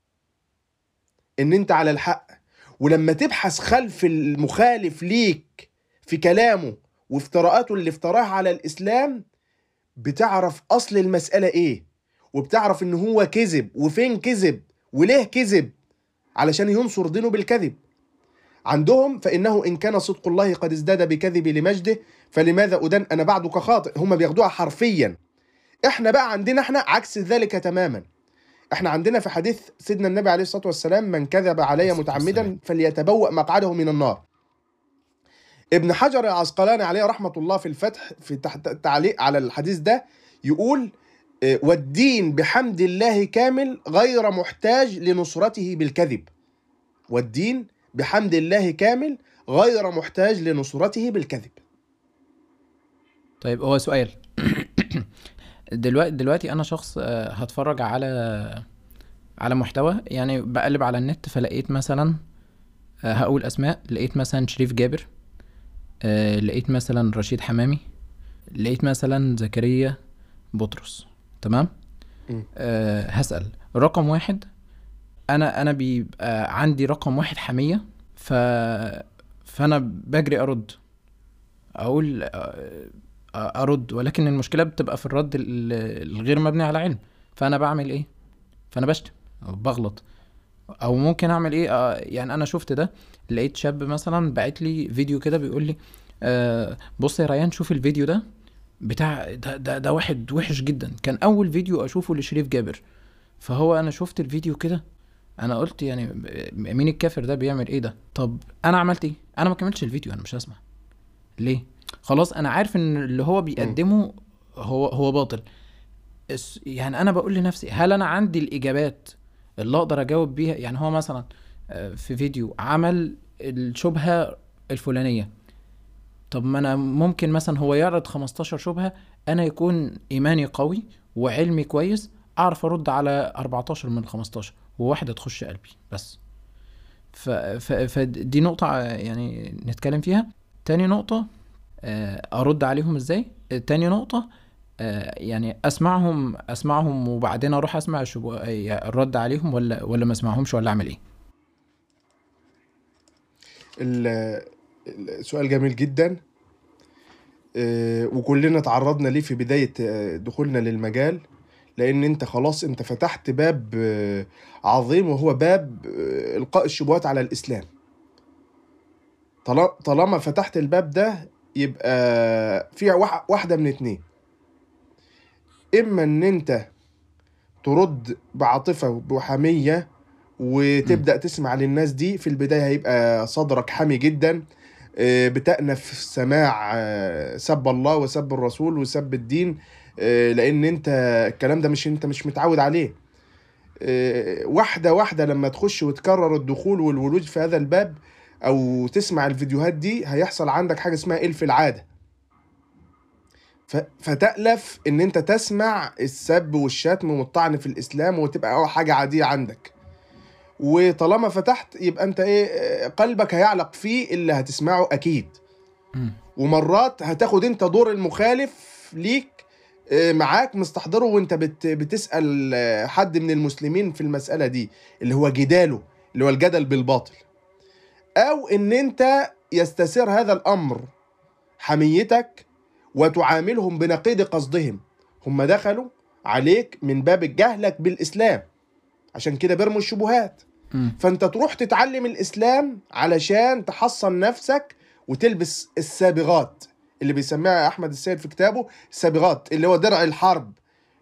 ان انت على الحق. ولما تبحث خلف المخالف ليك في كلامه وافتراءاته اللي افتراها على الاسلام، بتعرف اصل المسألة ايه، وبتعرف ان هو كذب وفين كذب وليه كذب علشان ينصر دينه بالكذب. عندهم فإنه إن كان صدق الله قد ازداد بكذبي لمجده فلماذا أدن أنا بعدك خاطئ. هم بياخدوها حرفيا. احنا بقى عندنا احنا عكس ذلك تماما. احنا عندنا في حديث سيدنا النبي عليه الصلاة والسلام: من كذب علي متعمدا فليتبوأ مقعده من النار. ابن حجر العسقلاني عليه رحمة الله في الفتح في التعليق على الحديث ده يقول: والدين بحمد الله كامل غير محتاج لنصرته بالكذب. والدين بحمد الله كامل غير محتاج لنصرته بالكذب. طيب هو سؤال دلوقتي دلوقتي انا شخص هتفرج على على محتوى، يعني بقلب على النت فلقيت مثلا، هقول اسماء، لقيت مثلا شريف جابر، لقيت مثلا رشيد حمامي، لقيت مثلا زكريا بطرس، تمام؟ أه هسأل رقم واحد، انا انا بيبقى عندي رقم واحد حمية، ف فانا بجري ارد، اقول ارد، ولكن المشكلة بتبقى في الرد الغير مبني على علم. فانا بعمل ايه؟ فانا بشتم او بغلط، او ممكن اعمل ايه؟ يعني انا شفت ده، لقيت شاب مثلا بعت لي فيديو كده بيقول لي آه بص يا ريان، شوف الفيديو ده بتاع ده, ده ده واحد وحش جدا، كان اول فيديو اشوفه لشريف جابر. فهو انا شفت الفيديو كده، انا قلت يعني مين الكافر ده بيعمل ايه ده؟ طب انا عملت ايه؟ انا ما كملتش الفيديو، انا مش هسمع. ليه؟ خلاص انا عارف ان اللي هو بيقدمه هو هو باطل. يعني انا بقول لنفسي، هل انا عندي الاجابات اللي اقدر اجاوب بيها؟ يعني هو مثلا في فيديو عمل الشبهة الفلانية، طب ما انا ممكن مثلا هو يعرض خمستاشر شبهة، انا يكون ايماني قوي وعلمي كويس، اعرف ارد على اربعتاشر من خمستاشر وواحدة تخش قلبي بس. ف... ف... فدي نقطة يعني نتكلم فيها. تاني نقطة، ارد عليهم ازاي؟ تاني نقطة، يعني اسمعهم اسمعهم وبعدين اروح اسمع الشبهة الرد عليهم، ولا ولا ما اسمعهمش، ولا اعمل ايه؟ ال- السؤال جميل جدا. آه، وكلنا تعرضنا ليه في بداية آه، دخولنا للمجال، لأن أنت خلاص أنت فتحت باب آه، عظيم، وهو باب آه، إلقاء الشبهات على الإسلام. طال- طالما فتحت الباب ده يبقى في وح- واحدة من اتنين: إما إن أنت ترد بعاطفة وحمية مم. وتبدأ تسمع للناس دي. في البداية هيبقى صدرك حامي جدا، آه، بتأنف سماع آه، سب الله وسب الرسول وسب الدين، آه، لأن أنت الكلام ده مش أنت مش متعود عليه. آه، واحدة واحدة لما تخش وتكرر الدخول والولوج في هذا الباب، أو تسمع الفيديوهات دي، هيحصل عندك حاجة اسمها إلف العادة. ف- فتألف إن أنت تسمع السب والشتم والطعن في الإسلام، وتبقى أول حاجة عادية عندك. وطالما فتحت يبقى انت ايه، آه، قلبك هيعلق فيه اللي هتسمعه اكيد. مم. ومرات هتاخد انت دور المخالف ليك، آه، معاك مستحضره، وانت بت بتسأل آه، حد من المسلمين في المسألة دي، اللي هو جداله، اللي هو الجدل بالباطل. او ان انت يستثير هذا الامر حميتك، وتعاملهم بنقيض قصدهم. هم دخلوا عليك من باب جهلك بالاسلام، عشان كده بيرموا الشبهات. مم. فانت تروح تتعلم الاسلام علشان تحصن نفسك وتلبس السابغات، اللي بيسميها احمد السيد في كتابه السابغات، اللي هو درع الحرب.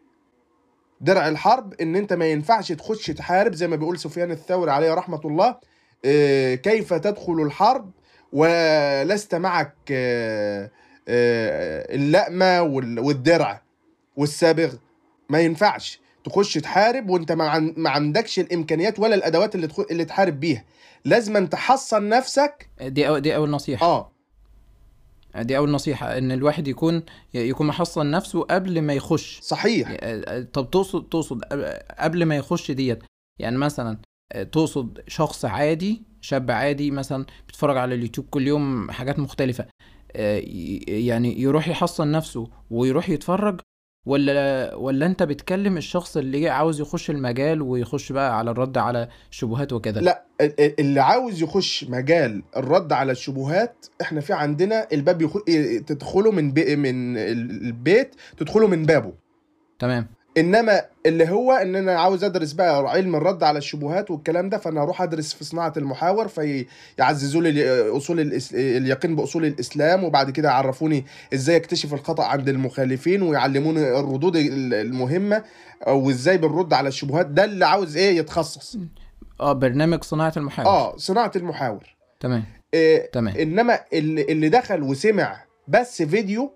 درع الحرب ان انت ما ينفعش تخش تحارب، زي ما بيقول سفيان الثوري عليه رحمة الله: آه، كيف تدخل الحرب ولست معك آه، آه، اللأمة وال- والدرع والسابغ؟ ما ينفعش تخش تحارب وانت ما عن- ما عندكش الامكانيات ولا الادوات اللي تخ... اللي تحارب بيها. لازم أن تحصن نفسك. دي أو دي أول نصيحة. اه، دي أول نصيحة، إن الواحد يكون يكون محصن نفسه قبل ما يخش. صحيح. طب تقصد تقصد قبل ما يخش ديت، يعني مثلا تقصد شخص عادي، شاب عادي مثلا بيتفرج على اليوتيوب كل يوم حاجات مختلفة، يعني يروح يحصن نفسه ويروح يتفرج، ولا ولا انت بتكلم الشخص اللي عاوز يخش المجال ويخش بقى على الرد على الشبهات وكده؟ لا، ال- ال- اللي عاوز يخش مجال الرد على الشبهات، احنا في عندنا الباب يخ... تدخله من بي... من البيت، تدخله من بابه. تمام. انما اللي هو ان انا عاوز ادرس بقى علم الرد على الشبهات والكلام ده، فانا اروح ادرس في صناعه المحاور، فيعززوا لي اصول الإس... اليقين باصول الاسلام، وبعد كده يعرفوني ازاي اكتشف الخطا عند المخالفين، ويعلموني الردود المهمه، او ازاي بنرد على الشبهات. ده اللي عاوز ايه، يتخصص. اه، برنامج صناعة المحاور. اه، صناعه المحاور. تمام. إيه، تمام. انما اللي, اللي دخل وسمع بس فيديو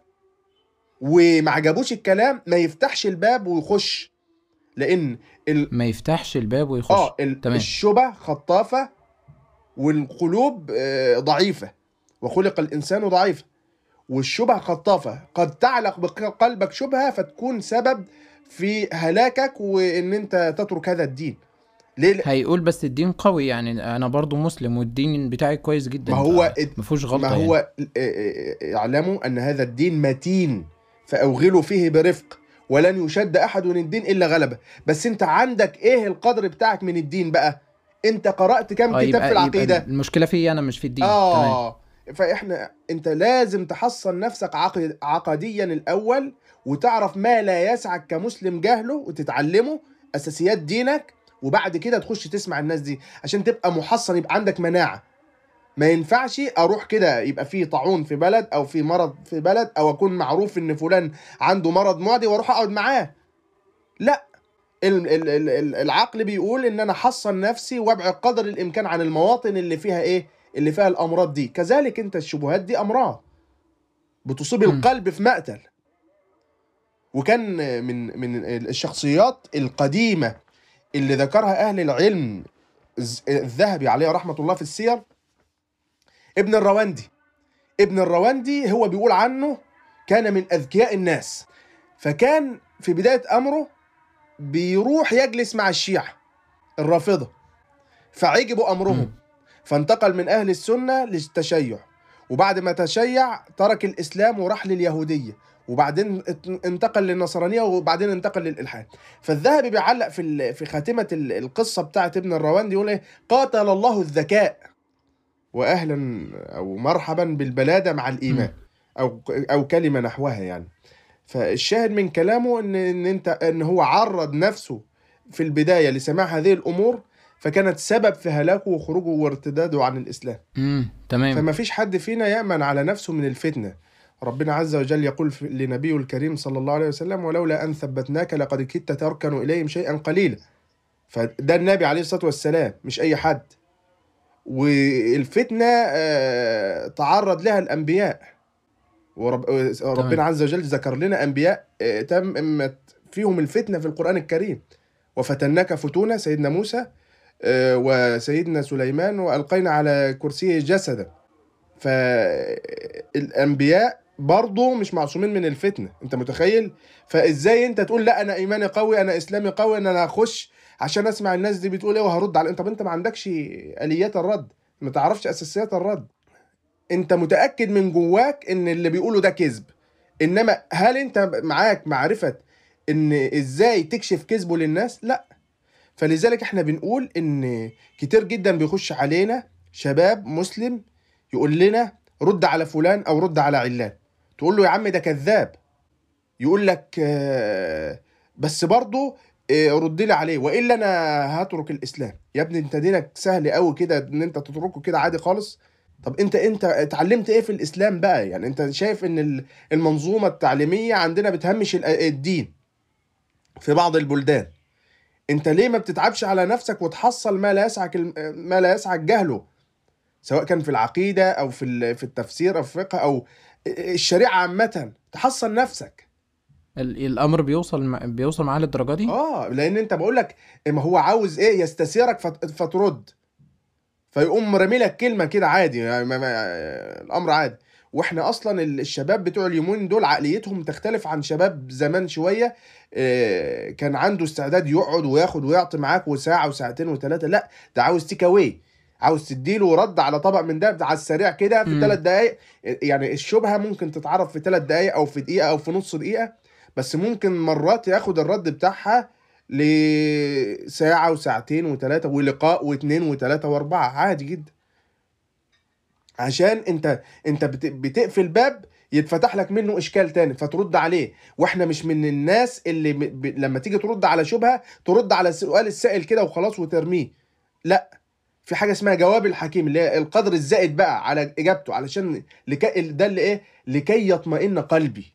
وما عجبوش الكلام، ما يفتحش الباب ويخش، لان ال... ما يفتحش الباب ويخش. اه ال- تمام. الشبه خطافة، والقلوب آه، ضعيفة، وخلق الإنسان ضعيفا. والشبه خطافة، قد تعلق بقلبك شبهة فتكون سبب في هلاكك، وإن أنت تترك هذا الدين. ليه؟ لا- هيقول بس الدين قوي، يعني انا برضو مسلم والدين بتاعي كويس ما جدا، هو فمفيهوش ما غلطة يعني. هو آه، آه، اعلموا أن هذا الدين متين، فأوغلوا فيه برفق، ولن يشد أحد من الدين إلا غلبه. بس أنت عندك إيه القدر بتاعك من الدين بقى؟ أنت قرأت كم اه، كتاب في يبقى يبقى العقيدة؟ المشكلة فيا انا مش في الدين. تمام. اه. فاحنا انت لازم تحصن نفسك عقد... عقديا الاول، وتعرف ما لا يسعك كمسلم جهله، وتتعلمه اساسيات دينك، وبعد كده تخش تسمع الناس دي عشان تبقى محصن، يبقى عندك مناعة. ما ينفعش اروح كده يبقى في طاعون في بلد، او في مرض في بلد، او اكون معروف ان فلان عنده مرض معدي واروح اقعد معاه. لا، ال- ال- ال- ال- العقل بيقول ان انا احصن نفسي وابعد قدر الامكان عن المواطن اللي فيها ايه، اللي فيها الامراض دي. كذلك انت الشبهات دي امراض بتصيب مم. القلب في مقتل. وكان من من الشخصيات القديمة اللي ذكرها اهل العلم الز- الذهبي عليه رحمة الله في السير، ابن الرواندي. ابن الرواندي هو بيقول عنه كان من اذكياء الناس. فكان في بداية امره بيروح يجلس مع الشيعة الرافضة، فعجبوا مم. أمرهم، فانتقل من أهل السنة للتشيع. وبعد ما تشيع ترك الإسلام وراح لليهودية، وبعدين ات- انتقل للنصرانية، وبعدين انتقل للإلحاد. فالذهبي بيعلق في ال- في خاتمة ال- القصة بتاعت ابن الرواندي، يقول ايه: قاتل الله الذكاء. واهلا او مرحبا بالبلاده مع مم. الايمان، او او كلمه نحوها يعني. فالشاهد من كلامه ان ان انت ان هو عرض نفسه في البدايه لسماع هذه الامور، فكانت سبب في هلاكه وخروجه وارتداده عن الاسلام. مم. تمام. فما فيش حد فينا يأمن على نفسه من الفتنة. ربنا عز وجل يقول في- لنبيه الكريم صلى الله عليه وسلم: ولولا أن ثبتناك لقد كدت تركن إليهم شيئا قليلا. فده النبي عليه الصلاة والسلام، مش أي حد. والفتنة آه، تعرض لها الأنبياء، تمام. وربنا عز وجل ذكر لنا أنبياء آه، تمت فيهم الفتنة في القرآن الكريم. وفتناك فتونة، سيدنا موسى آه، وسيدنا سليمان، وألقينا على كرسيه جسدا. فالانبياء برضه مش معصومين من الفتنه، انت متخيل؟ فازاي انت تقول لا انا ايماني قوي، انا اسلامي قوي، ان انا هخش عشان اسمع الناس دي بتقول ايه وهرد على، طب انت ما عندكش اليات الرد، ما تعرفش اساسيات الرد. انت متاكد من جواك ان اللي بيقوله ده كذب، انما هل انت معاك معرفه ان ازاي تكشف كذبه للناس؟ لا. فلذلك احنا بنقول ان كتير جدا بيخش علينا شباب مسلم يقول لنا رد على فلان او رد على علان، تقول له يا عم ده كذاب، يقول لك آه، بس برضه آه، رد لي عليه والا انا هترك الاسلام. يا ابني انت دينك سهل قوي كده ان انت تتركه كده عادي خالص؟ طب انت انت اتعلمت ايه في الاسلام بقى؟ يعني انت شايف ان ال- المنظومه التعليميه عندنا بتهمش ال- الدين في بعض البلدان. انت ليه ما بتتعبش على نفسك وتحصل ما لا يسعك الم- ما لا يسعك جهله، سواء كان في العقيدة أو في ال- في التفسير أو في الفقه أو الشريعة عامة، تحصن نفسك. ال- الامر بيوصل مع- بيوصل معاه للدرجه دي؟ اه لأن أنت بقول لك، ما هو عاوز إيه؟ يستثيرك فت- فترد، فيقوم رامي لك كلمة كده عادي يعني ما ما الأمر عادي. واحنا اصلا ال- الشباب بتوع اليومين دول عقليتهم تختلف عن شباب زمان شويه. آه، كان عنده استعداد يقعد وياخد ويعطي معاك وساعه وساعتين وثلاثه، لا ده عاوز تيك اواي، عاوز تديله رد على طبق من ده على السريع كده في ثلاث امم. دقائق. يعني الشبهه ممكن تتعرف في ثلاث دقائق او في دقيقه او في نص دقيقه، بس ممكن مرات ياخد الرد بتاعها لساعه وساعتين وثلاثه ولقاء واثنين وثلاثه واربعه عادي جدا. عشان انت انت بت- بتقفل باب يتفتح لك منه اشكال تاني فترد عليه. واحنا مش من الناس اللي م- ب... لما تيجي ترد على شبهة ترد على سؤال السائل كده وخلاص وترميه. لا، في حاجة اسمها جواب الحكيم اللي هي القدر الزائد بقى على اجابته، علشان لكي ده اللي ايه، لكي يطمئن قلبي،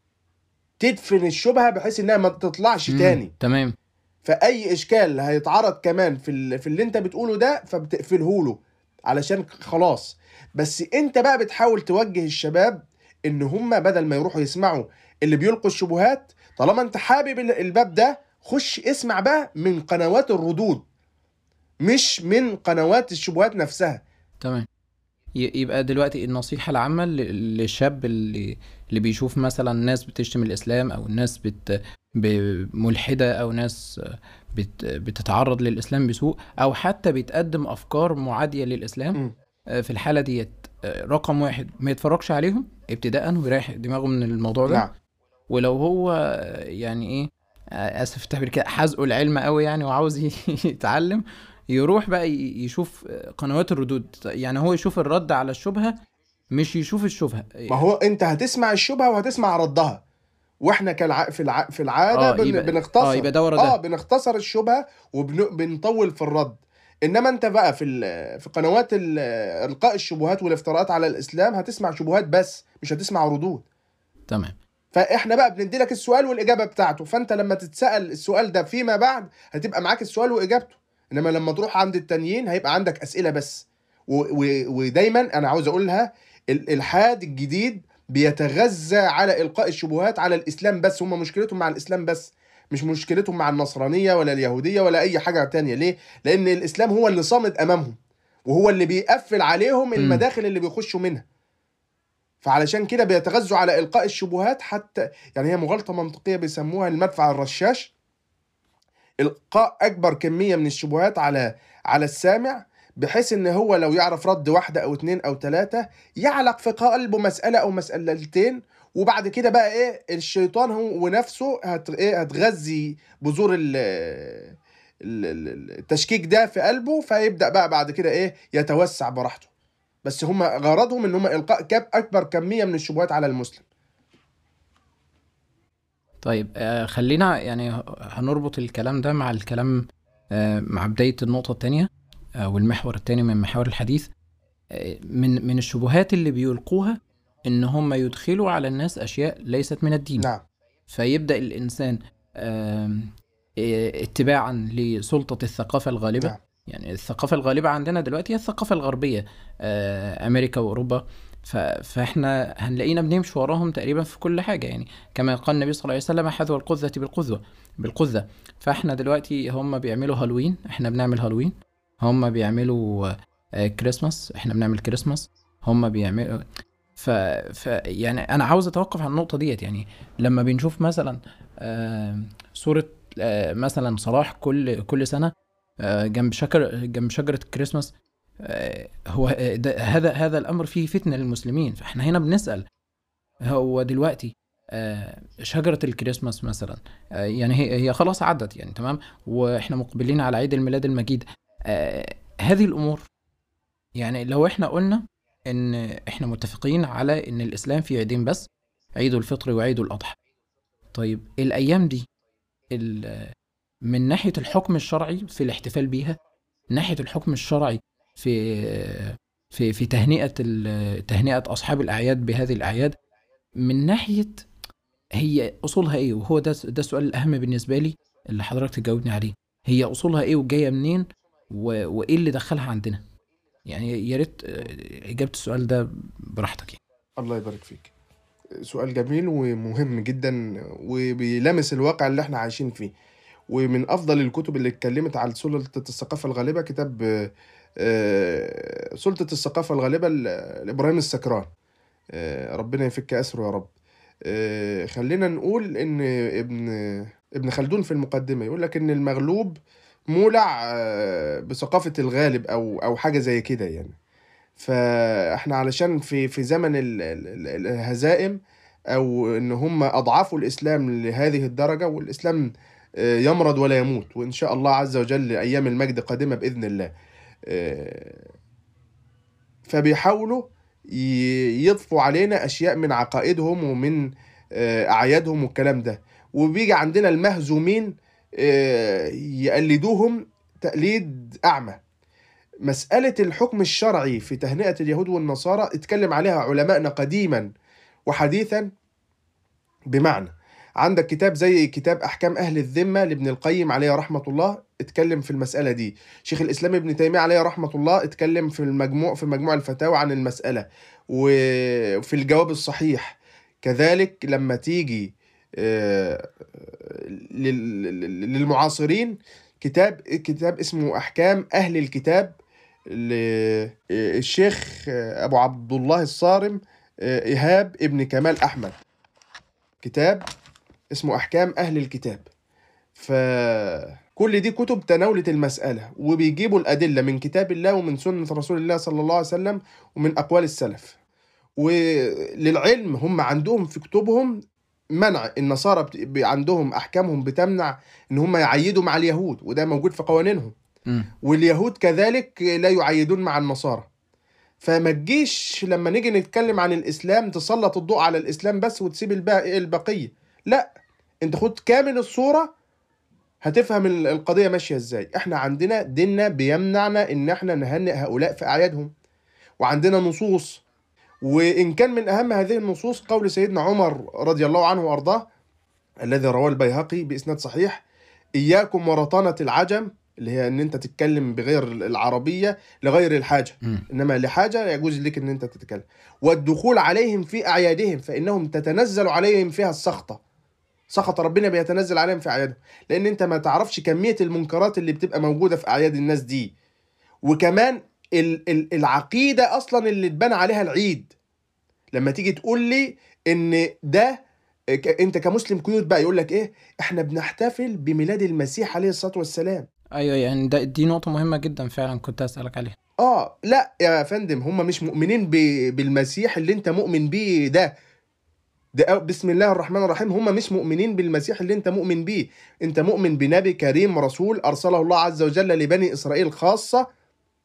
تدفن الشبهة بحيث انها ما تطلعش امم. تاني. تمام. فاي اشكال هيتعرض كمان في ال... في اللي انت بتقوله ده فبتقفله له علشان خلاص. بس انت بقى بتحاول توجه الشباب ان هم بدل ما يروحوا يسمعوا اللي بيلقوا الشبهات، طالما انت حابب ال- الباب ده خش اسمع بقى من قنوات الردود، مش من قنوات الشبهات نفسها. تمام. ي- يبقى دلوقتي النصيحة العامة ل- للشاب اللي اللي بيشوف مثلا ناس بتشتم الإسلام، أو ناس بت ب- ملحدة، أو ناس بت بتتعرض للإسلام بسوء، أو حتى بتقدم أفكار معادية للإسلام. مم. آه، في الحالة ديت، آه، رقم واحد ما يتفرجش عليهم ابتداء ويريح دماغه من الموضوع ده. نعم. ولو هو آه، يعني ايه، آه، اسف في التعبير كده، حازقه العلم قوي يعني وعاوز ي- يتعلم، يروح بقى ي- يشوف آه، قنوات الردود. يعني هو يشوف الرد على الشبهة، مش يشوف الشبهة. ما هو انت هتسمع الشبهه وهتسمع ردها، واحنا كالع... في الع... في العاده اه بن... يبقى اه بنختصر. يبقى ده ورا اه ده. بنختصر الشبهه وبنطول في الرد. انما انت بقى في ال... في قنوات ال... القاء الشبهات والافتراءات على الاسلام هتسمع شبهات بس مش هتسمع ردود. تمام. فاحنا بقى بندي لك السؤال والاجابه بتاعته، فانت لما تتسال السؤال ده فيما بعد هتبقى معاك السؤال واجابته. انما لما تروح عند التانيين هيبقى عندك اسئله بس. و... و... ودايما انا عاوز اقولها، الالحاد الجديد بيتغذى على القاء الشبهات على الاسلام بس، هم مشكلتهم مع الاسلام بس، مش مشكلتهم مع النصرانيه ولا اليهوديه ولا اي حاجه تانية. ليه؟ لان الاسلام هو اللي صامد امامهم، وهو اللي بيقفل عليهم امم. المداخل اللي بيخشوا منها. فعلشان كده بيتغذوا على إلقاء الشبهات، حتى يعني هي مغالطة منطقية بيسموها المدفع الرشاش، إلقاء أكبر كمية من الشبهات على على السامع، بحيث إن هو لو يعرف رد واحدة أو اتنين أو تلاتة يعلق في قلبه مسألة أو مسألتين، وبعد كده بقى إيه، الشيطان هو ونفسه هت إيه هتغذي بذور ال ال- ال- التشكيك ده في قلبه، فيبدأ بقى بعد كده إيه يتوسع براحته. بس هم غرضهم ان هم القاء كاب اكبر كميه من الشبهات على المسلم. طيب آه خلينا يعني هنربط الكلام ده مع الكلام آه مع بداية النقطة التانية آه والمحور التاني من محور الحديث. آه من من الشبهات اللي بيلقوها ان هم يدخلوا على الناس اشياء ليست من الدين. نعم فيبدأ الانسان آه آه، اتباعا لسلطة الثقافة الغالبة. نعم يعني الثقافة الغالبة عندنا دلوقتي هي الثقافة الغربية، آه، أمريكا وأوروبا. ف- فإحنا هنلاقينا بنمشي وراهم تقريبا في كل حاجة، يعني كما قال النبي صلى الله عليه وسلم: حذو القذة بالقذوة بالقذة. فإحنا دلوقتي هم بيعملوا هالوين، إحنا بنعمل هالوين. هم بيعملوا آه، كريسماس، إحنا بنعمل كريسماس. هم بيعملوا ف... ف يعني أنا عاوز أتوقف عن النقطة ديت. يعني لما بنشوف مثلا آه، صورة آه، مثلا صلاح كل كل سنة آه، جنب شجر جنب شجرة الكريسماس، آه، هو آه، ده هذا هذا الأمر فيه فتنة للمسلمين. فإحنا هنا بنسأل: هو دلوقتي آه، شجرة الكريسماس مثلا، آه، يعني هي هي خلاص عدت، يعني تمام، وإحنا مقبلين على عيد الميلاد المجيد. آه، هذه الأمور، يعني لو إحنا قلنا إن إحنا متفقين على إن الإسلام فيه عيدين بس، عيد الفطر وعيد الأضحى. طيب الأيام دي ال- من ناحية الحكم الشرعي في الاحتفال بيها، من ناحية الحكم الشرعي في في في تهنئة ال- تهنئة أصحاب الأعياد بهذه الأعياد، من ناحية هي أصولها إيه؟ وهو ده ده السؤال الأهم بالنسبة لي اللي حضرتك تجاوبني عليه. هي أصولها إيه وجاية منين و- وإيه اللي دخلها عندنا؟ يعني يا ريت آه، إجابة السؤال ده براحتك يعني. الله يبارك فيك. سؤال جميل ومهم جدا وبيلمس الواقع اللي احنا عايشين فيه. ومن افضل الكتب اللي اتكلمت على سلطة الثقافة الغالبة كتاب آه، آه، سلطة الثقافة الغالبة ل- لإبراهيم السكران. آه، ربنا يفك أسره يا رب. آه، خلينا نقول إن ابن ابن خلدون في المقدمة يقول لك إن المغلوب مولع آه، بثقافة الغالب أو أو حاجة زي كده يعني. فاحنا علشان في في زمن ال- ال- ال- الهزائم، او ان هم اضعفوا الاسلام لهذه الدرجه، والاسلام آه، يمرض ولا يموت، وان شاء الله عز وجل ايام المجد قادمه باذن الله. آه، فبيحاولوا ي- يضفوا علينا اشياء من عقائدهم ومن آه، اعيادهم والكلام ده. وبيجي عندنا المهزومين آه، يقلدوهم تقليد اعمى. مسألة الحكم الشرعي في تهنئة اليهود والنصارى اتكلم عليها علماءنا قديما وحديثا. بمعنى عندك كتاب زي كتاب أحكام أهل الذمة لابن القيم عليه رحمة الله اتكلم في المسألة دي. شيخ الإسلام ابن تيمية عليه رحمة الله اتكلم في المجموع في مجموع الفتاوى عن المسألة وفي الجواب الصحيح. كذلك لما تيجي آه، لل- لل- للمعاصرين كتاب كتاب اسمه أحكام أهل الكتاب للشيخ أبو عبد الله الصارم إيهاب ابن كمال أحمد. كتاب اسمه أحكام أهل الكتاب. فكل دي كتب تناولت المسألة وبيجيبوا الأدلة من كتاب الله ومن سنة رسول الله صلى الله عليه وسلم ومن أقوال السلف. وللعلم هم عندهم في كتبهم منع النصارى بت- ب- عندهم أحكامهم بتمنع إن هم يعيدوا مع اليهود، وده موجود في قوانينهم. مم. واليهود كذلك لا يعيدون مع النصارى. فما تجيش لما نيجي نتكلم عن الإسلام تسلط الضوء على الإسلام بس وتسيب الباقي البقية. لا، انت خد كامل الصورة هتفهم ال- القضية ماشية ازاي. احنا عندنا ديننا بيمنعنا ان احنا نهنئ هؤلاء في اعيادهم، وعندنا نصوص. وان كان من اهم هذه النصوص قول سيدنا عمر رضي الله عنه وارضاه الذي رواه البيهقي باسناد صحيح: اياكم ورطانة العجم، اللي هي ان انت تتكلم بغير العربية لغير الحاجة، مم. انما لحاجة يجوز لك ان انت تتكلم. والدخول عليهم في اعيادهم فانهم تتنزل عليهم فيها السخطة. سخط ربنا بيتنزل عليهم في اعيادهم، لان انت ما تعرفش كمية المنكرات اللي بتبقى موجودة في اعياد الناس دي. وكمان ال- ال- العقيدة اصلا اللي اتبنى عليها العيد. لما تيجي تقول لي ان ده ك- انت كمسلم قيود بقى يقول لك ايه، احنا بنحتفل بميلاد المسيح عليه الصلاة والسلام. أيوه، يعني ده دي نقطة مهمة جدا فعلا كنت أسألك عليها. اه لا يا فندم، هم مش مؤمنين ب- بالمسيح اللي انت مؤمن بيه ده. ده بسم الله الرحمن الرحيم، هم مش مؤمنين بالمسيح اللي انت مؤمن بيه. انت مؤمن بنبي كريم رسول ارسله الله عز وجل لبني اسرائيل خاصة،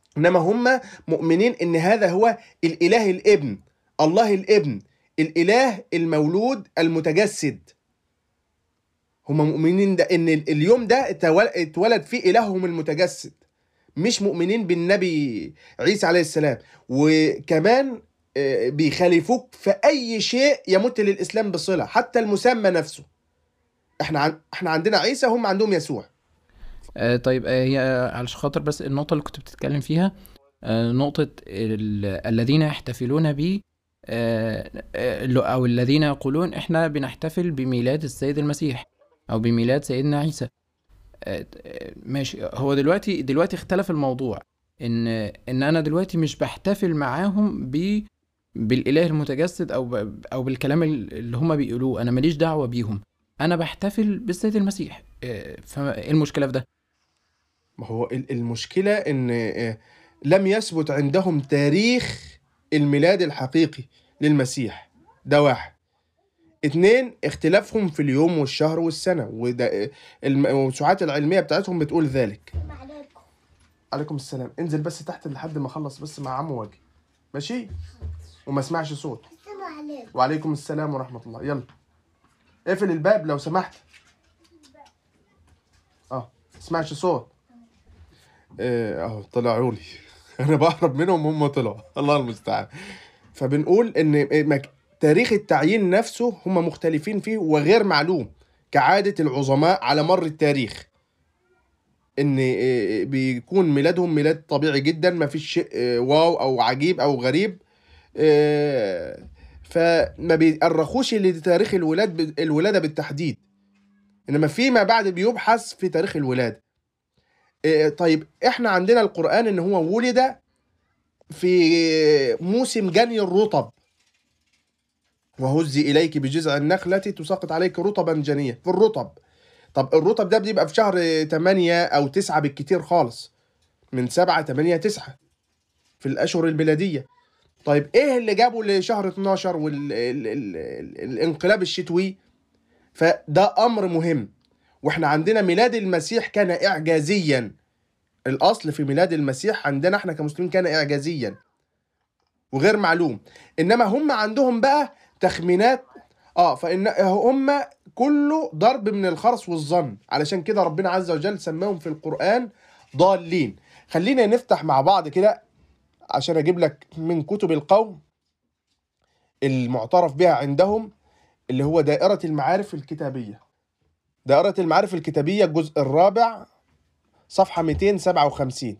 إنما هم مؤمنين إن هذا هو الإله الابن، الله الابن، الإله المولود المتجسد. هم مؤمنين ده إن اليوم ده اتولد فيه إلههم المتجسد، مش مؤمنين بالنبي عيسى عليه السلام. وكمان بيخالفوك في أي شيء يمت للإسلام بصلة، حتى المسمى نفسه. احنا عن... احنا عندنا عيسى، هم عندهم يسوع. آه طيب، آه هي علشان خاطر بس النقطة اللي كنت بتتكلم فيها، آه نقطة ال... الذين يحتفلون ب آه أو الذين يقولون إحنا بنحتفل بميلاد السيد المسيح أو بميلاد سيدنا عيسى. آه ماشي، هو دلوقتي دلوقتي اختلف الموضوع، إن إن أنا دلوقتي مش بحتفل معاهم ب بالإله المتجسد أو ب... أو بالكلام اللي هم بيقولوه، أنا ماليش دعوة بيهم، أنا بحتفل بالسيد المسيح. آه فإيه المشكلة في ده؟ ما هو المشكلة إن لم يثبت عندهم تاريخ الميلاد الحقيقي للمسيح، ده واحد. اتنين، اختلافهم في اليوم والشهر والسنة، وده الموسوعات العلمية بتاعتهم بتقول ذلك. عليكم السلام. انزل بس تحت لحد ما اخلص بس مع عمو واجي، ماشي؟ وما اسمعش صوت. وعليكم السلام ورحمة الله. يلا اقفل الباب لو سمحت. اه اسمعش صوت. اهو طلعوا لي انا بهرب منهم هم طلعوا، الله المستعان. فبنقول ان تاريخ التعيين نفسه هم مختلفين فيه وغير معلوم، كعادة العظماء على مر التاريخ، ان بيكون ميلادهم ميلاد طبيعي جدا، ما فيش شيء واو او عجيب او غريب، فما بيأرخوش لتاريخ الولاد الولادة بالتحديد، انما فيما بعد بيبحث في تاريخ الولادة. طيب احنا عندنا القرآن ان هو ولد في موسم جني الرطب، وهزي اليك بجذع النخلة تساقط عليك رطبا جنيا، في الرطب. طب الرطب ده بيبقى في شهر تمانية او تسعة بالكتير خالص، من سبعة تمانية تسعة في الاشهر البلادية. طيب ايه اللي جابه لشهر اتناشر والانقلاب الشتوي؟ فده امر مهم. واحنا عندنا ميلاد المسيح كان اعجازيا، الاصل في ميلاد المسيح عندنا احنا كمسلمين كان اعجازيا وغير معلوم. انما هم عندهم بقى تخمينات، اه فان هم كله ضرب من الخرس والظن، علشان كده ربنا عز وجل سماهم في القرآن ضالين. خلينا نفتح مع بعض كده عشان اجيب لك من كتب القوم المعترف بها عندهم، اللي هو دائرة المعارف الكتابية. دائرة المعارف الكتابية الجزء الرابع صفحة مئتين وسبعة وخمسين.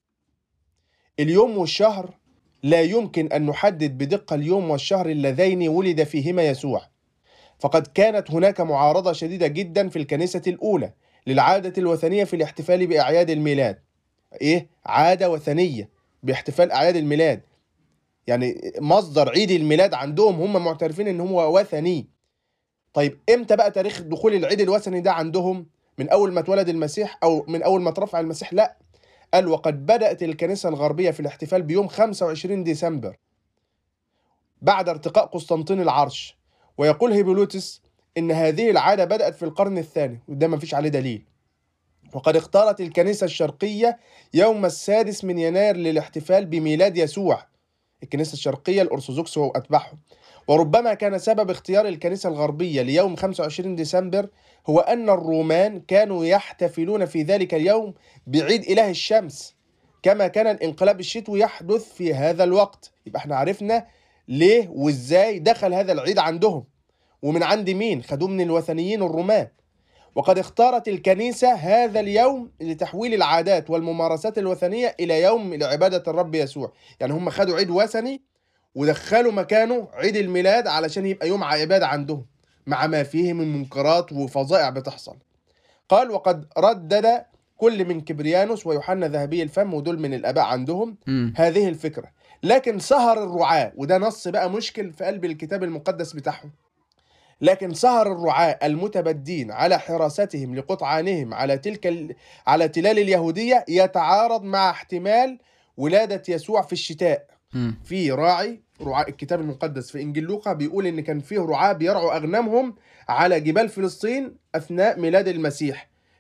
اليوم والشهر لا يمكن أن نحدد بدقة اليوم والشهر اللذين ولد فيهما يسوع، فقد كانت هناك معارضة شديدة جدا في الكنيسة الأولى للعادة الوثنية في الاحتفال بأعياد الميلاد. إيه؟ عادة وثنية باحتفال أعياد الميلاد، يعني مصدر عيد الميلاد عندهم هم معترفين إن هو وثني. طيب إمتى بقى تاريخ دخول العيد الوثني ده عندهم؟ من أول ما اتولد المسيح أو من أول ما اترفع المسيح؟ لا، قال وقد بدأت الكنيسة الغربية في الاحتفال بيوم خمسة وعشرين ديسمبر بعد ارتقاء قسطنطين العرش. ويقول هيبولوتس إن هذه العادة بدأت في القرن الثاني، وده ما فيش عليه دليل. وقد اختارت الكنيسة الشرقية يوم السادس من يناير للاحتفال بميلاد يسوع، الكنيسة الشرقية الأرثوذكس وأتباعهم. وربما كان سبب اختيار الكنيسة الغربية ليوم خمسة وعشرين ديسمبر هو أن الرومان كانوا يحتفلون في ذلك اليوم بعيد إله الشمس، كما كان الانقلاب الشتوي يحدث في هذا الوقت. يبقى احنا عرفنا ليه وازاي دخل هذا العيد عندهم، ومن عند مين خدوه؟ من الوثنيين الرومان. وقد اختارت الكنيسة هذا اليوم لتحويل العادات والممارسات الوثنية إلى يوم لعبادة الرب يسوع. يعني هم خدوا عيد وثني ودخلوا مكانه عيد الميلاد علشان يبقى يوم عبادة عندهم، مع ما فيه من منكرات وفظائع بتحصل. قال وقد ردد كل من كبريانوس ويوحنا ذهبي الفم، ودول من الآباء عندهم م. هذه الفكرة، لكن سهر الرعاة، وده نص بقى مشكل في قلب الكتاب المقدس بتاعهم، لكن سهر الرعاة المتبدين على حراستهم لقطعانهم على تلك ال... على تلال اليهودية يتعارض مع احتمال ولادة يسوع في الشتاء. م. في راعي رعاة الكتاب المقدس في إنجيل لوقا بيقول إن كان فيه رعاة بيرعوا أغنامهم على جبال فلسطين أثناء ميلاد المسيح،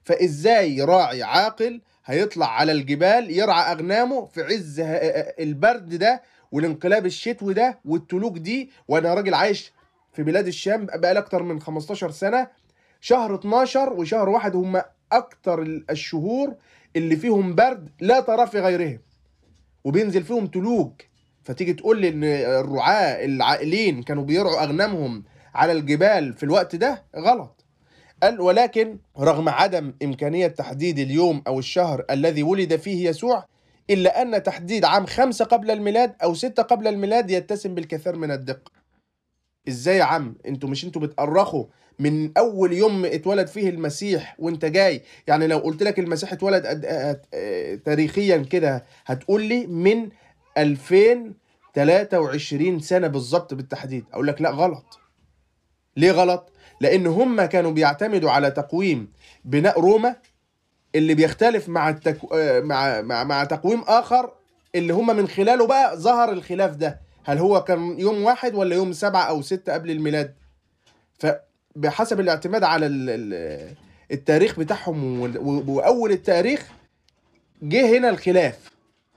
فازاي راعي عاقل هيطلع على الجبال يرعى اغنامه في عز البرد ده والانقلاب الشتوي ده والتلوج دي، وانا راجل عايش في بلاد الشام بقالي اكتر من خمستاشر سنة. شهر اتناشر وشهر واحد هم اكتر الشهور اللي فيهم برد لا ترى في غيرهم، وبينزل فيهم تلوج. فتيجي تقول لي ان الرعاة العاقلين كانوا بيرعوا اغنامهم على الجبال في الوقت ده؟ غلط. قال ولكن رغم عدم إمكانية تحديد اليوم أو الشهر الذي ولد فيه يسوع، إلا أن تحديد عام خمسة قبل الميلاد أو ستة قبل الميلاد يتسم بالكثير من الدقة. إزاي يا عم؟ أنتوا مش أنتوا بتأرخوا من أول يوم اتولد فيه المسيح وأنت جاي؟ يعني لو قلت لك المسيح اتولد أد... أد... أد... تاريخيا كده هتقول لي من ألفين وتلاتة وعشرين سنة بالظبط بالتحديد. أقول لك لا غلط. ليه غلط؟ لأن هم كانوا بيعتمدوا على تقويم بناء روما اللي بيختلف مع التك... مع... مع مع تقويم آخر اللي هم من خلاله بقى ظهر الخلاف ده. هل هو كان يوم واحد ولا يوم سبعة أو ستة قبل الميلاد؟ فبحسب الاعتماد على ال... التاريخ بتاعهم و... وأول التاريخ جه هنا الخلاف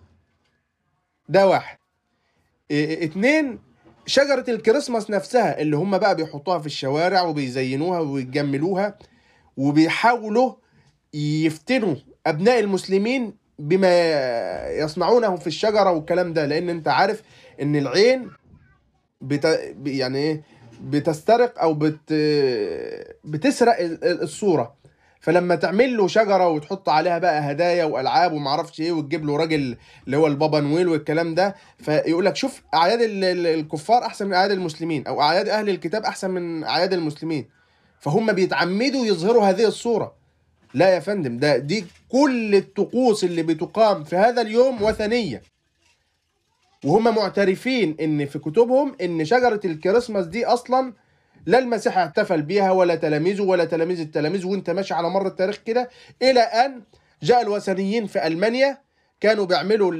ده. واحد. اه... اتنين، شجرة الكريسماس نفسها اللي هم بقى بيحطوها في الشوارع وبيزينوها ويجملوها وبيحاولوا يفتنوا أبناء المسلمين بما يصنعونه في الشجرة والكلام ده، لأن أنت عارف إن العين بت... يعني إيه بتسترق أو بت... بتسرق الصورة. فلما تعمل له شجرة وتحط عليها بقى هدايا وألعاب ومعرفش إيه وتجيب له راجل اللي هو البابا نويل والكلام ده، فيقول لك شوف أعياد الكفار أحسن من أعياد المسلمين، أو أعياد أهل الكتاب أحسن من أعياد المسلمين. فهم بيتعمدوا يظهروا هذه الصورة. لا يا فندم، ده دي كل الطقوس اللي بتقام في هذا اليوم وثنية، وهم معترفين ان في كتبهم ان شجرة الكريسماس دي اصلا لا المسيح احتفل بيها ولا تلاميذه ولا تلاميذ التلاميذ، وانت ماشي على مر التاريخ كده الى ان جاء الوثنيين في المانيا كانوا بيعملوا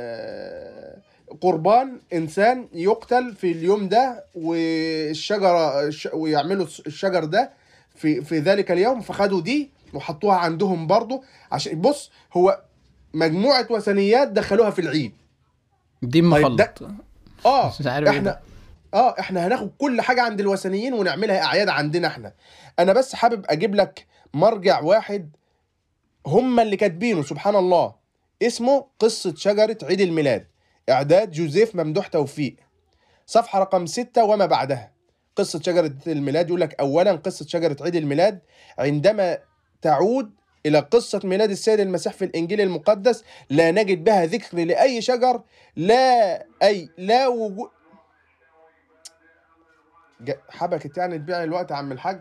قربان انسان يقتل في اليوم ده والشجرة ويعملوا الشجر ده في في ذلك اليوم، فخدوا دي وحطوها عندهم برضو. عشان بص، هو مجموعة وثنيات دخلوها في العيد. دي مخلط. طيب اه مش عارف احنا إيه اه احنا هناخد كل حاجة عند الوثنيين ونعملها اعياد عندنا احنا. انا بس حابب اجيب لك مرجع واحد هم اللي كاتبينه سبحان الله، اسمه قصة شجرة عيد الميلاد، اعداد جوزيف ممدوح توفيق، صفحة رقم ستة وما بعدها. قصة شجرة الميلاد يقول لك أولا قصة شجرة عيد الميلاد عندما تعود إلى قصة ميلاد السيد المسيح في الإنجيل المقدس لا نجد بها ذكر لأي شجر، لا أي لا وجود. حبكت يعني تبيع الوقت يا عم الحاج.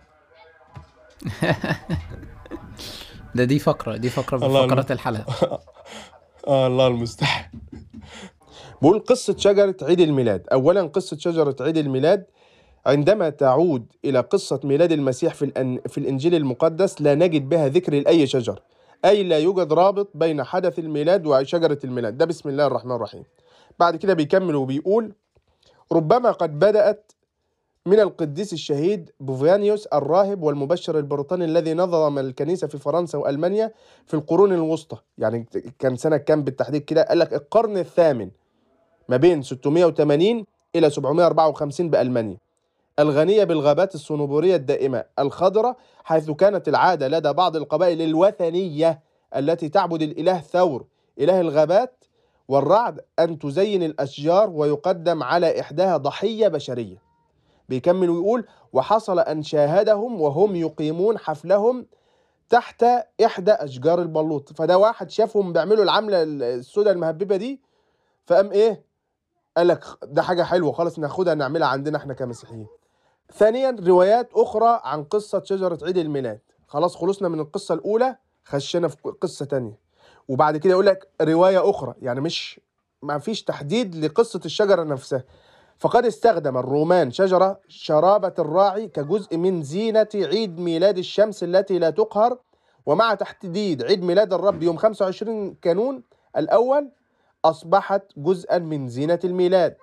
ده دي فقرة دي فقرة من فقرات الحلقة. آه الله المستعان. بقول قصة شجرة عيد الميلاد. أولا قصة شجرة عيد الميلاد عندما تعود إلى قصة ميلاد المسيح في, الأن... في الإنجيل المقدس لا نجد بها ذكر لأي شجر، أي لا يوجد رابط بين حدث الميلاد وشجرة الميلاد. ده بسم الله الرحمن الرحيم. بعد كده بيكمل وبيقول ربما قد بدأت من القديس الشهيد بوفانيوس الراهب والمبشر البريطاني الذي نظم الكنيسة في فرنسا وألمانيا في القرون الوسطى. يعني كان سنة كام بالتحديد كده؟ قال لك القرن الثامن ما بين ستمائة وثمانين إلى سبعمائة وأربعة وخمسين بألمانيا، الغنية بالغابات الصنوبرية الدائمة الخضراء، حيث كانت العادة لدى بعض القبائل الوثنية التي تعبد الإله ثور إله الغابات والرعد أن تزين الأشجار ويقدم على إحداها ضحية بشرية. بيكمل ويقول وحصل أن شاهدهم وهم يقيمون حفلهم تحت إحدى أشجار البلوط. فده واحد شافهم بيعملوا العملة السوداء المهببة دي، فقام إيه؟ قال لك ده حاجة حلوة خالص ناخدها نعملها عندنا احنا كمسيحيين. ثانيا روايات أخرى عن قصة شجرة عيد الميلاد. خلاص خلصنا من القصة الأولى، خشنا في قصة تانية. وبعد كده يقول لك رواية أخرى، يعني مش ما فيش تحديد لقصة الشجرة نفسها. فقد استخدم الرومان شجرة شرابة الراعي كجزء من زينة عيد ميلاد الشمس التي لا تقهر، ومع تحديد عيد ميلاد الرب يوم خمسة وعشرين كانون الأول أصبحت جزءا من زينة الميلاد.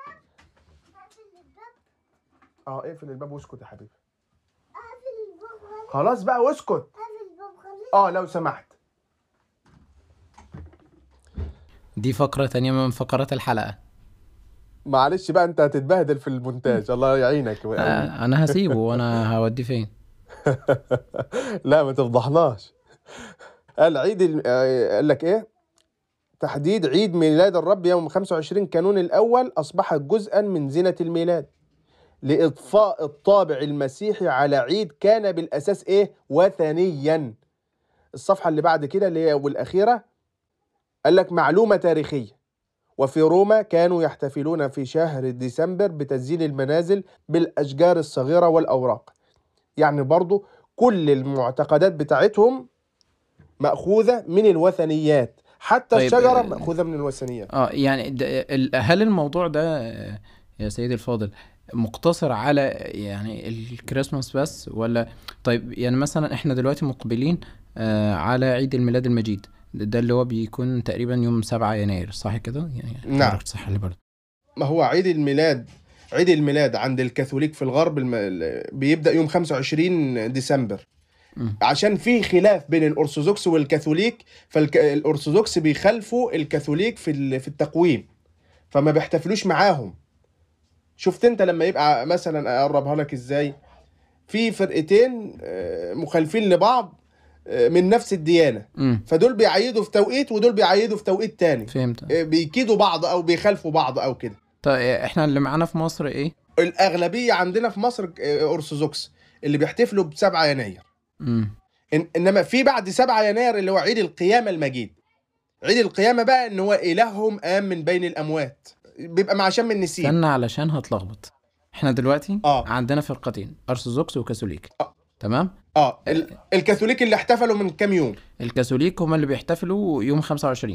اه اقفل الباب واسكت يا حبيبي. خلاص بقى واسكت. اه لو سمحت. دي فقرة تانية من فقرات الحلقة. معلش بقى انت هتتبهدل في المونتاج، الله يعينك قوي. آه، انا هسيبه وانا هوديه فين؟ لا ما تفضحناش. قال عيد ال... آه، قال لك ايه؟ تحديد عيد ميلاد الرب يوم خمسة وعشرين كانون الأول أصبحت جزءا من زينة الميلاد لإضفاء الطابع المسيحي على عيد كان بالأساس إيه؟ وثنيا. الصفحة اللي بعد كده اللي هي والأخيرة قال لك معلومة تاريخية. وفي روما كانوا يحتفلون في شهر ديسمبر بتزيين المنازل بالأشجار الصغيرة والأوراق. يعني برضو كل المعتقدات بتاعتهم مأخوذة من الوثنيات، حتى طيب الشجرة اه مأخوذة من الوثنيات. آه، يعني د- ال- هل الموضوع ده آه، يا سيدي الفاضل مقتصر على يعني الكريسماس بس ولا؟ طيب يعني مثلا احنا دلوقتي مقبلين آه، على عيد الميلاد المجيد، ده ده اللي هو بيكون تقريبا يوم سبعة يناير، صح كده؟ يعني نعم. حضرتك صح لي برضه. ما هو عيد الميلاد، عيد الميلاد عند الكاثوليك في الغرب الم... ال- بيبدأ يوم خمسة وعشرين ديسمبر، مم. عشان في خلاف بين الأرثوذكس والكاثوليك، فالأرثوذكس بيخالفوا الكاثوليك في ال- في التقويم، فما بيحتفلوش معاهم. شفت انت لما يبقى مثلا، اقربها لك ازاي، في فرقتين آه، مخالفين لبعض آه، من نفس الديانة، مم. فدول بيعيدوا في توقيت ودول بيعيدوا في توقيت تاني، فهمت. آه، بيكيدوا بعض او بيخالفوا بعض او كده. طيب احنا اللي معانا في مصر ايه؟ الأغلبية عندنا في مصر آه، أرثوذكس اللي بيحتفلوا بسبعة يناير. مم. إن إنما في بعد سبعة يناير اللي هو عيد القيامة المجيد. عيد القيامة بقى إن هو إلههم قام من بين الأموات، بيبقى مع شم النسيم. استنى علشان هتلخبط. احنا دلوقتي آه عندنا فرقتين، ارثوذكس وكاثوليك، آه, تمام؟ آه. ال- الكاثوليك اللي احتفلوا من كام يوم. الكاثوليك هم اللي بيحتفلوا يوم خمسة وعشرين،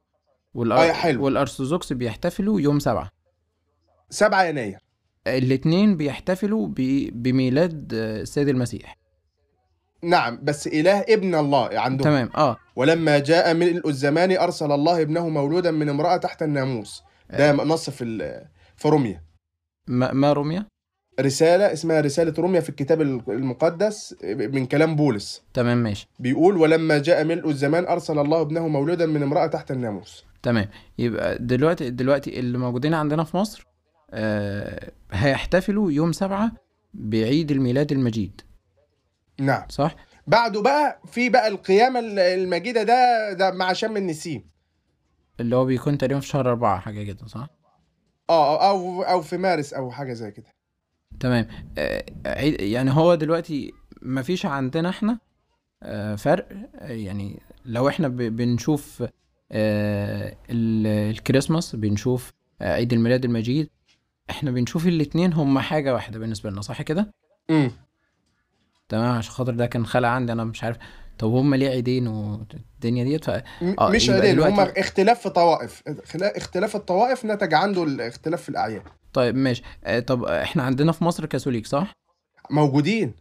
آه والأر... حلو. والارثوذكس بيحتفلوا يوم سبعة. سبعة يناير. الاتنين بيحتفلوا ب... بميلاد آه، السيد المسيح. نعم، بس إله ابن الله عندهم. تمام اه. ولما جاء ملء الزمان أرسل الله ابنه مولودا من امرأة تحت الناموس. ده نص في ال- في روميا. ما, ما روميا. رسالة اسمها رسالة روميا في الكتاب المقدس من كلام بولس. تمام ماشي. بيقول ولما جاء ملء الزمان أرسل الله ابنه مولودا من امرأة تحت الناموس. تمام. يبقى دلوقتي دلوقتي اللي موجودين عندنا في مصر آه هيحتفلوا يوم سبعة بعيد الميلاد المجيد. نعم. صح. بعده بقى في بقى القيامة المجيدة، ده ده مع شم النسيم، اللي هو بيكون تقريبا في شهر أربعة حاجة كده، صح؟ اه او او في مارس او حاجة زي كده. تمام. آه عيد- يعني هو دلوقتي مفيش عندنا احنا آه فرق، آه يعني لو احنا ب... بنشوف آه ال- الكريسماس، بنشوف آه عيد الميلاد المجيد، احنا بنشوف الاتنين هما حاجة واحدة بالنسبة لنا، صح كده؟ امم تمام. عشان خاطر ده كان خلق عندي انا مش عارف طب هما ليه عيدين والدنيا ديت ف... اه مش يبقى عيدين، دلوقتي هما اختلاف في طوائف، اختلا- اختلاف الطوائف نتج عنده الاختلاف في الأعياد. طيب ماشي. آه طب احنا عندنا في مصر كاثوليك، صح؟ موجودين.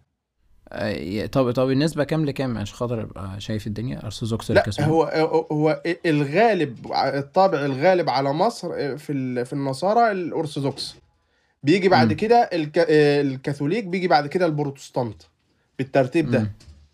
آه طب طب النسبة كام لكام عشان خاطر ابقى شايف الدنيا ارثوذكس لا الكاثوليك؟ هو هو الغالب، الطابع الغالب على مصر في ال- في النصارى الأرثوذكس، بيجي بعد امم كده الك... الكاثوليك، بيجي بعد كده البروتستانت بالترتيب ده. امم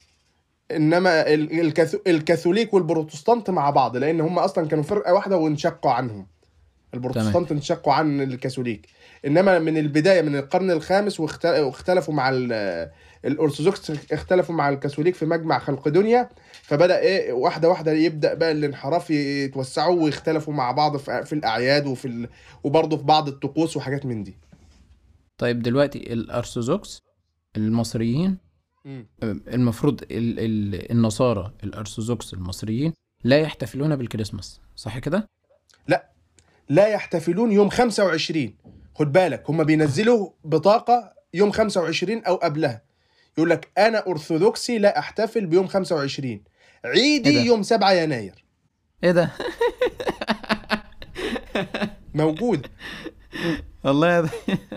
انما ال- الكاثو... الكاثوليك والبروتستانت مع بعض، لان هم اصلا كانوا فرقه واحده وانشقوا عنهم. تمام. البروتستانت انشقوا عن الكاثوليك، انما من البدايه من القرن الخامس واخت- واختلفوا مع ال- الارثوذكس، اختلفوا مع الكاثوليك في مجمع خلقدونيا، فبدا ايه واحده واحده يبدا بقى الانحراف يتوسعوا ويختلفوا مع بعض في في الاعياد وفي ال... وبرضه في بعض الطقوس وحاجات من دي. طيب دلوقتي الارثوذكس المصريين، مم. آه، المفروض ال... ال... النصارى الارثوذكس المصريين لا يحتفلون بالكريسماس، صح كده؟ لا، لا يحتفلون يوم خمسة وعشرين. خد بالك هم بينزلوا بطاقة يوم خمسة وعشرين أو قبلها، يقول لك أنا أرثوذكسي لا أحتفل بيوم خمسة وعشرين، ايه عيدي ده؟ يوم سبعة يناير. ايه ده؟ موجود. والله يا ده.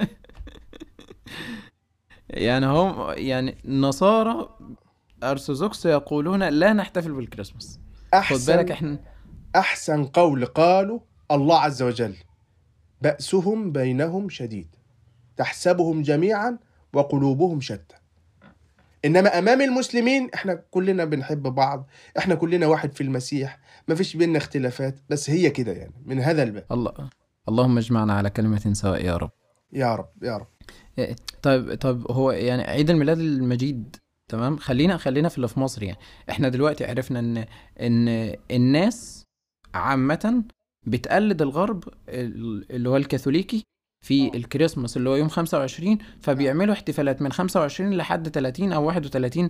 يعني هم يعني النصارى ارثوذكس يقولون لا نحتفل بالكريسماس. خد بالك أحسن احنا أحسن قول قالوا الله عز وجل: بأسهم بينهم شديد، تحسبهم جميعا وقلوبهم شتى. انما امام المسلمين احنا كلنا بنحب بعض، احنا كلنا واحد في المسيح، مفيش بيننا اختلافات، بس هي كده يعني من هذا الباب. الله، اللهم اجمعنا على كلمة سواء يا رب. يا رب يا رب. إيه، طيب طيب هو يعني عيد الميلاد المجيد، تمام، خلينا خلينا في اللي في مصر. يعني احنا دلوقتي عرفنا ان ان الناس عامة بتقلد الغرب ال- اللي هو الكاثوليكي في الكريسماس اللي هو يوم خمسة وعشرين، نعم. فبيعملوا احتفالات من خمسة وعشرين لحد ثلاثين او واحد وثلاثين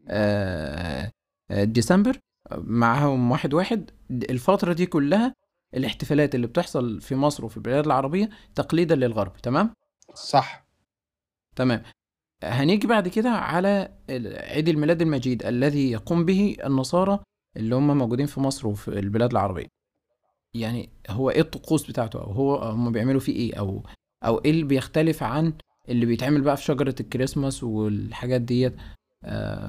آه، آه، ديسمبر، معاهم واحد واحد. الفترة دي كلها الاحتفالات اللي بتحصل في مصر وفي البلاد العربية تقليدا للغرب، تمام. صح. تمام. هنيجي بعد كده على ال- عيد الميلاد المجيد الذي يقوم به النصارى اللي هم موجودين في مصر وفي البلاد العربية. يعني هو ايه الطقوس بتاعته، او هو هم بيعملوا فيه ايه، او او ايه اللي بيختلف عن اللي بيتعمل بقى في شجرة الكريسماس والحاجات ديت. آه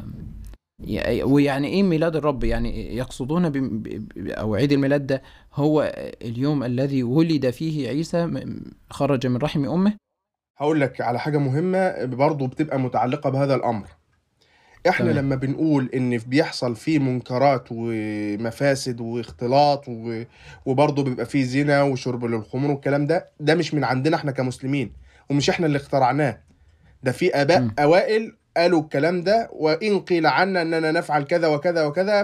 ي- ويعني ايه ميلاد الرب؟ يعني يقصدون ب... ب... او عيد الميلاد ده هو اليوم الذي ولد فيه عيسى، م- خرج من رحم امه. هقول لك على حاجة مهمة برضه بتبقى متعلقة بهذا الأمر. احنا تمام. لما بنقول ان بيحصل فيه منكرات ومفاسد واختلاط و... وبرضه بيبقى فيه زنا وشرب للخمور والكلام ده، ده مش من عندنا احنا كمسلمين، ومش احنا اللي اخترعناه. ده في آباء مم. أوائل قالوا الكلام ده، وإن قيل عنا أننا نفعل كذا وكذا وكذا،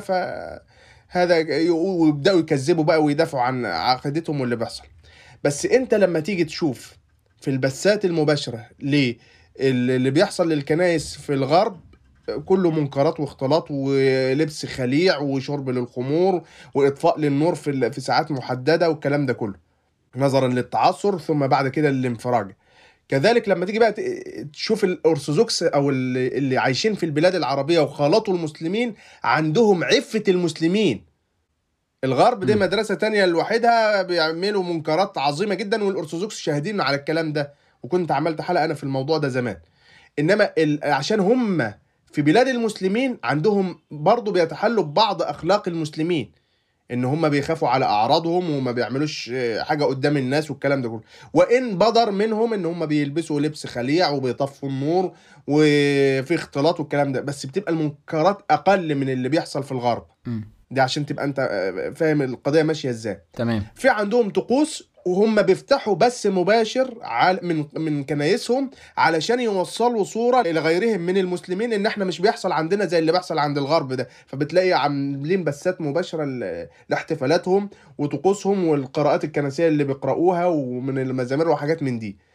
فهذا ي- ويبدأوا يكذبوا بقى ويدافعوا عن عقيدتهم واللي بيحصل. بس أنت لما تيجي تشوف في البثات المباشرة ليه اللي بيحصل للكنائس في الغرب، كله منكرات واختلاط ولبس خليع وشرب للخمور وإطفاء للنور في ال- في ساعات محددة والكلام ده كله، نظرا للتعثر ثم بعد كده للانفراج. كذلك لما تيجي بقى ت- تشوف الأرثوذكس أو اللي اللي عايشين في البلاد العربية وخالطوا المسلمين، عندهم عفة المسلمين. الغرب دي مم. مدرسة تانية لوحدها، بيعملوا منكرات عظيمة جدا، والأرثوذكس شاهدين على الكلام ده، وكنت عملت حلقة أنا في الموضوع ده زمان. إنما ال... عشان هم في بلاد المسلمين عندهم برضو بيتحلوا ببعض أخلاق المسلمين، ان هم بيخافوا على اعراضهم وما بيعملوش آه، حاجه قدام الناس والكلام ده كله. وان بدر منهم ان هم بيلبسوا لبس خليع وبيطفوا النور وفي اختلاط والكلام ده، بس بتبقى المنكرات اقل من اللي بيحصل في الغرب. مم. دي عشان تبقى انت آه، فاهم القضيه ماشيه ازاي. تمام. في عندهم طقوس وهم بيفتحوا بث مباشر عال- من من كنايسهم علشان يوصلوا صورة لغيرهم من المسلمين ان احنا مش بيحصل عندنا زي اللي بيحصل عند الغرب ده، فبتلاقي عاملين بثات مباشرة ل- لاحتفالاتهم وطقوسهم والقراءات الكنسية اللي بيقرأوها ومن المزامير وحاجات من دي.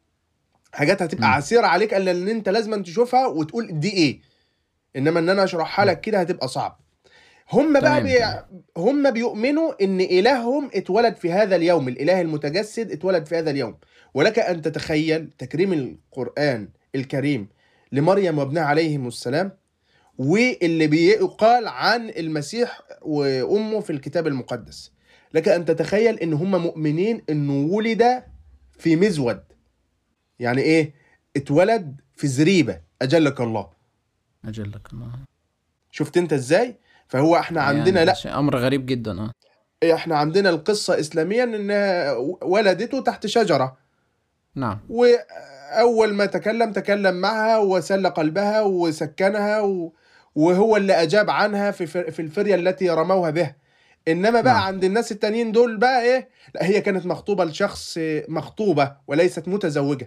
حاجات هتبقى مم. عسيرة عليك الا ان انت لازم تشوفها وتقول دي ايه، انما ان انا اشرحها مم. لك كده هتبقى صعب. هم بقى تمام بي... تمام. هم بيؤمنوا ان الههم اتولد في هذا اليوم، الاله المتجسد اتولد في هذا اليوم. ولك ان تتخيل تكريم القرآن الكريم لمريم وابنها عليهم السلام، واللي بيقال عن المسيح وامه في الكتاب المقدس. لك ان تتخيل ان هم مؤمنين انه ولد في مزود. يعني ايه؟ اتولد في زريبة اجلك الله. أجلك الله. شفت انت ازاي؟ فهو احنا عندنا يعني لا، شيء أمر غريب جدا. اه. احنا عندنا القصة اسلاميا انها ولدته تحت شجرة، نعم. واول ما تكلم تكلم معها وسل قلبها وسكنها و... وهو اللي اجاب عنها في في في الفرية التي رموها بها. انما نعم. بقى عند الناس التانيين دول بقى ايه؟ لا، هي كانت مخطوبة لشخص، مخطوبة وليست متزوجة،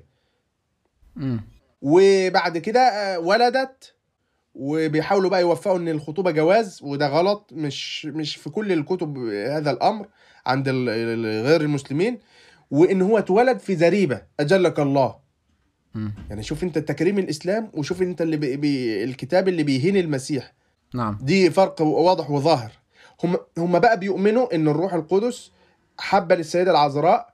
مم. وبعد كده آه، ولدت، وبيحاولوا بقى يوفقوا ان الخطوبه جواز، وده غلط، مش مش في كل الكتب هذا الامر عند ال- ال- غير المسلمين. وان هو اتولد في زريبه اجلك الله. مم. يعني شوف انت تكريم الاسلام، وشوف انت اللي بي بي الكتاب اللي بيهين المسيح. نعم. دي فرق واضح وظاهر. هم هم بقى بيؤمنوا ان الروح القدس حب للسيده العذراء،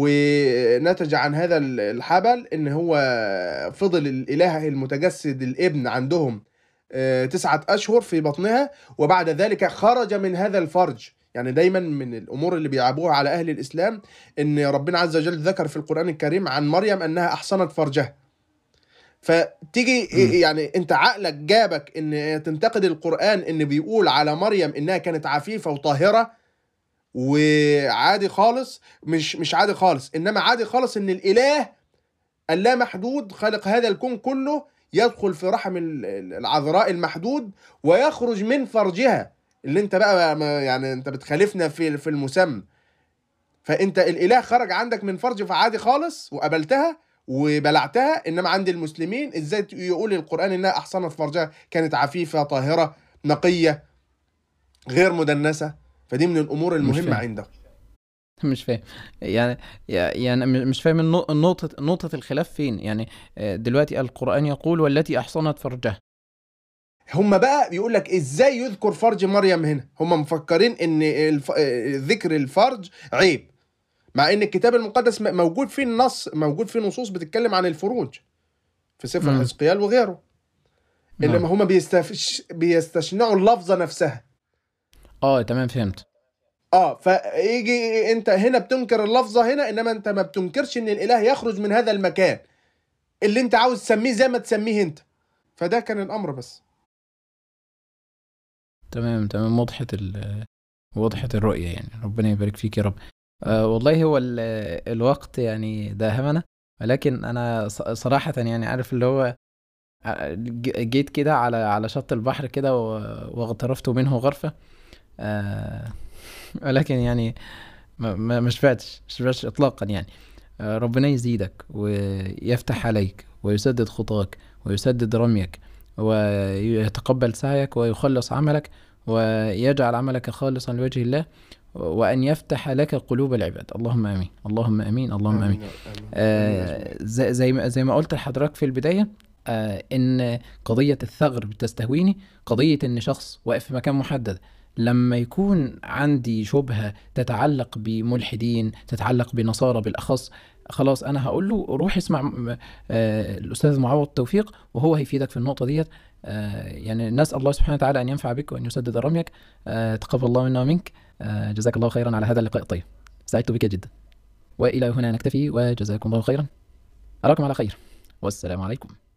ونتج عن هذا الحبل ان هو فضل الاله المتجسد الابن عندهم آه، تسعة أشهر في بطنها، وبعد ذلك خرج من هذا الفرج. يعني دايما من الأمور اللي بيعابوها على أهل الإسلام إن ربنا عز وجل ذكر في القرآن الكريم عن مريم أنها أحصنت فرجها. فتيجي مم. يعني أنت عقلك جابك إن تنتقد القرآن إن بيقول على مريم إنها كانت عفيفة وطاهرة وعادي خالص. مش مش عادي خالص، إنما عادي خالص إن الإله اللامحدود خالق هذا الكون كله يدخل في رحم ال- ال- العذراء المحدود ويخرج من فرجها، اللي انت بقى ما- يعني انت بتخالفنا في في المسمى. فانت الاله خرج عندك من فرج فعادي خالص وقبلتها وبلعتها، انما عند المسلمين ازاي يقول القرآن انها احصنت فرجها، كانت عفيفة طاهرة نقية غير مدنسة. فدي من الامور مش المهمة فاهم عنده. مش فاهم يعني يعني م- مش فاهم النو- النقطة نقطة الخلاف فين يعني. آه، دلوقتي القرآن يقول والتي أحصنت فرجها. هم بقى بيقول لك ازاي يذكر فرج مريم هنا، هم مفكرين ان الف... ذكر الفرج عيب، مع ان الكتاب المقدس م- موجود فيه النص، موجود فيه نصوص بتتكلم عن الفروج في سفر امم حزقيال وغيره. نعم. انما هم بيستفش... بيستشنعوا اللفظة نفسها. اه تمام فهمت. اه فيجي انت هنا بتنكر اللفظة هنا، انما انت ما بتنكرش ان الاله يخرج من هذا المكان اللي انت عاوز تسميه زي ما تسميه انت. فده كان الامر بس. تمام تمام وضحت ال وضحت الرؤية يعني. ربنا يبارك فيك يا رب. أه والله هو ال... الوقت يعني داهمنا، ولكن أنا ص- صراحة يعني عارف اللي هو ع- ج- جيت كده على على شط البحر كده و- واغترفت منه غرفة. أه ولكن يعني ما ما- ما شبعتش ما شبعتش إطلاقا يعني. أه ربنا يزيدك ويفتح عليك ويسدد خطاك ويسدد رميك ويتقبل سعيك ويخلص عملك ويجعل عملك خالصا لوجه الله، وأن يفتح لك قلوب العباد. اللهم آمين اللهم آمين اللهم آمين. امين يا- امين امين آه اجمعين. زي زي ما زي ما قلت لحضرتك في البداية، آه إن قضية الثغر بتستهويني، قضية إن شخص واقف في مكان محدد. لما يكون عندي شبهة تتعلق بملحدين، تتعلق بنصارى بالأخص، خلاص أنا هقول له روح اسمع م- آه الأستاذ معوض توفيق وهو هيفيدك في النقطة ديت. آه يعني نسأل الله سبحانه وتعالى أن ينفع بك وأن يسدد رميك. آه تقبل الله منا ومنك. آه جزاك الله خيرا على هذا اللقاء الطيب، سعدت بك جدا. وإلى هنا نكتفي وجزاكم الله خيرا. أراكم على خير والسلام عليكم.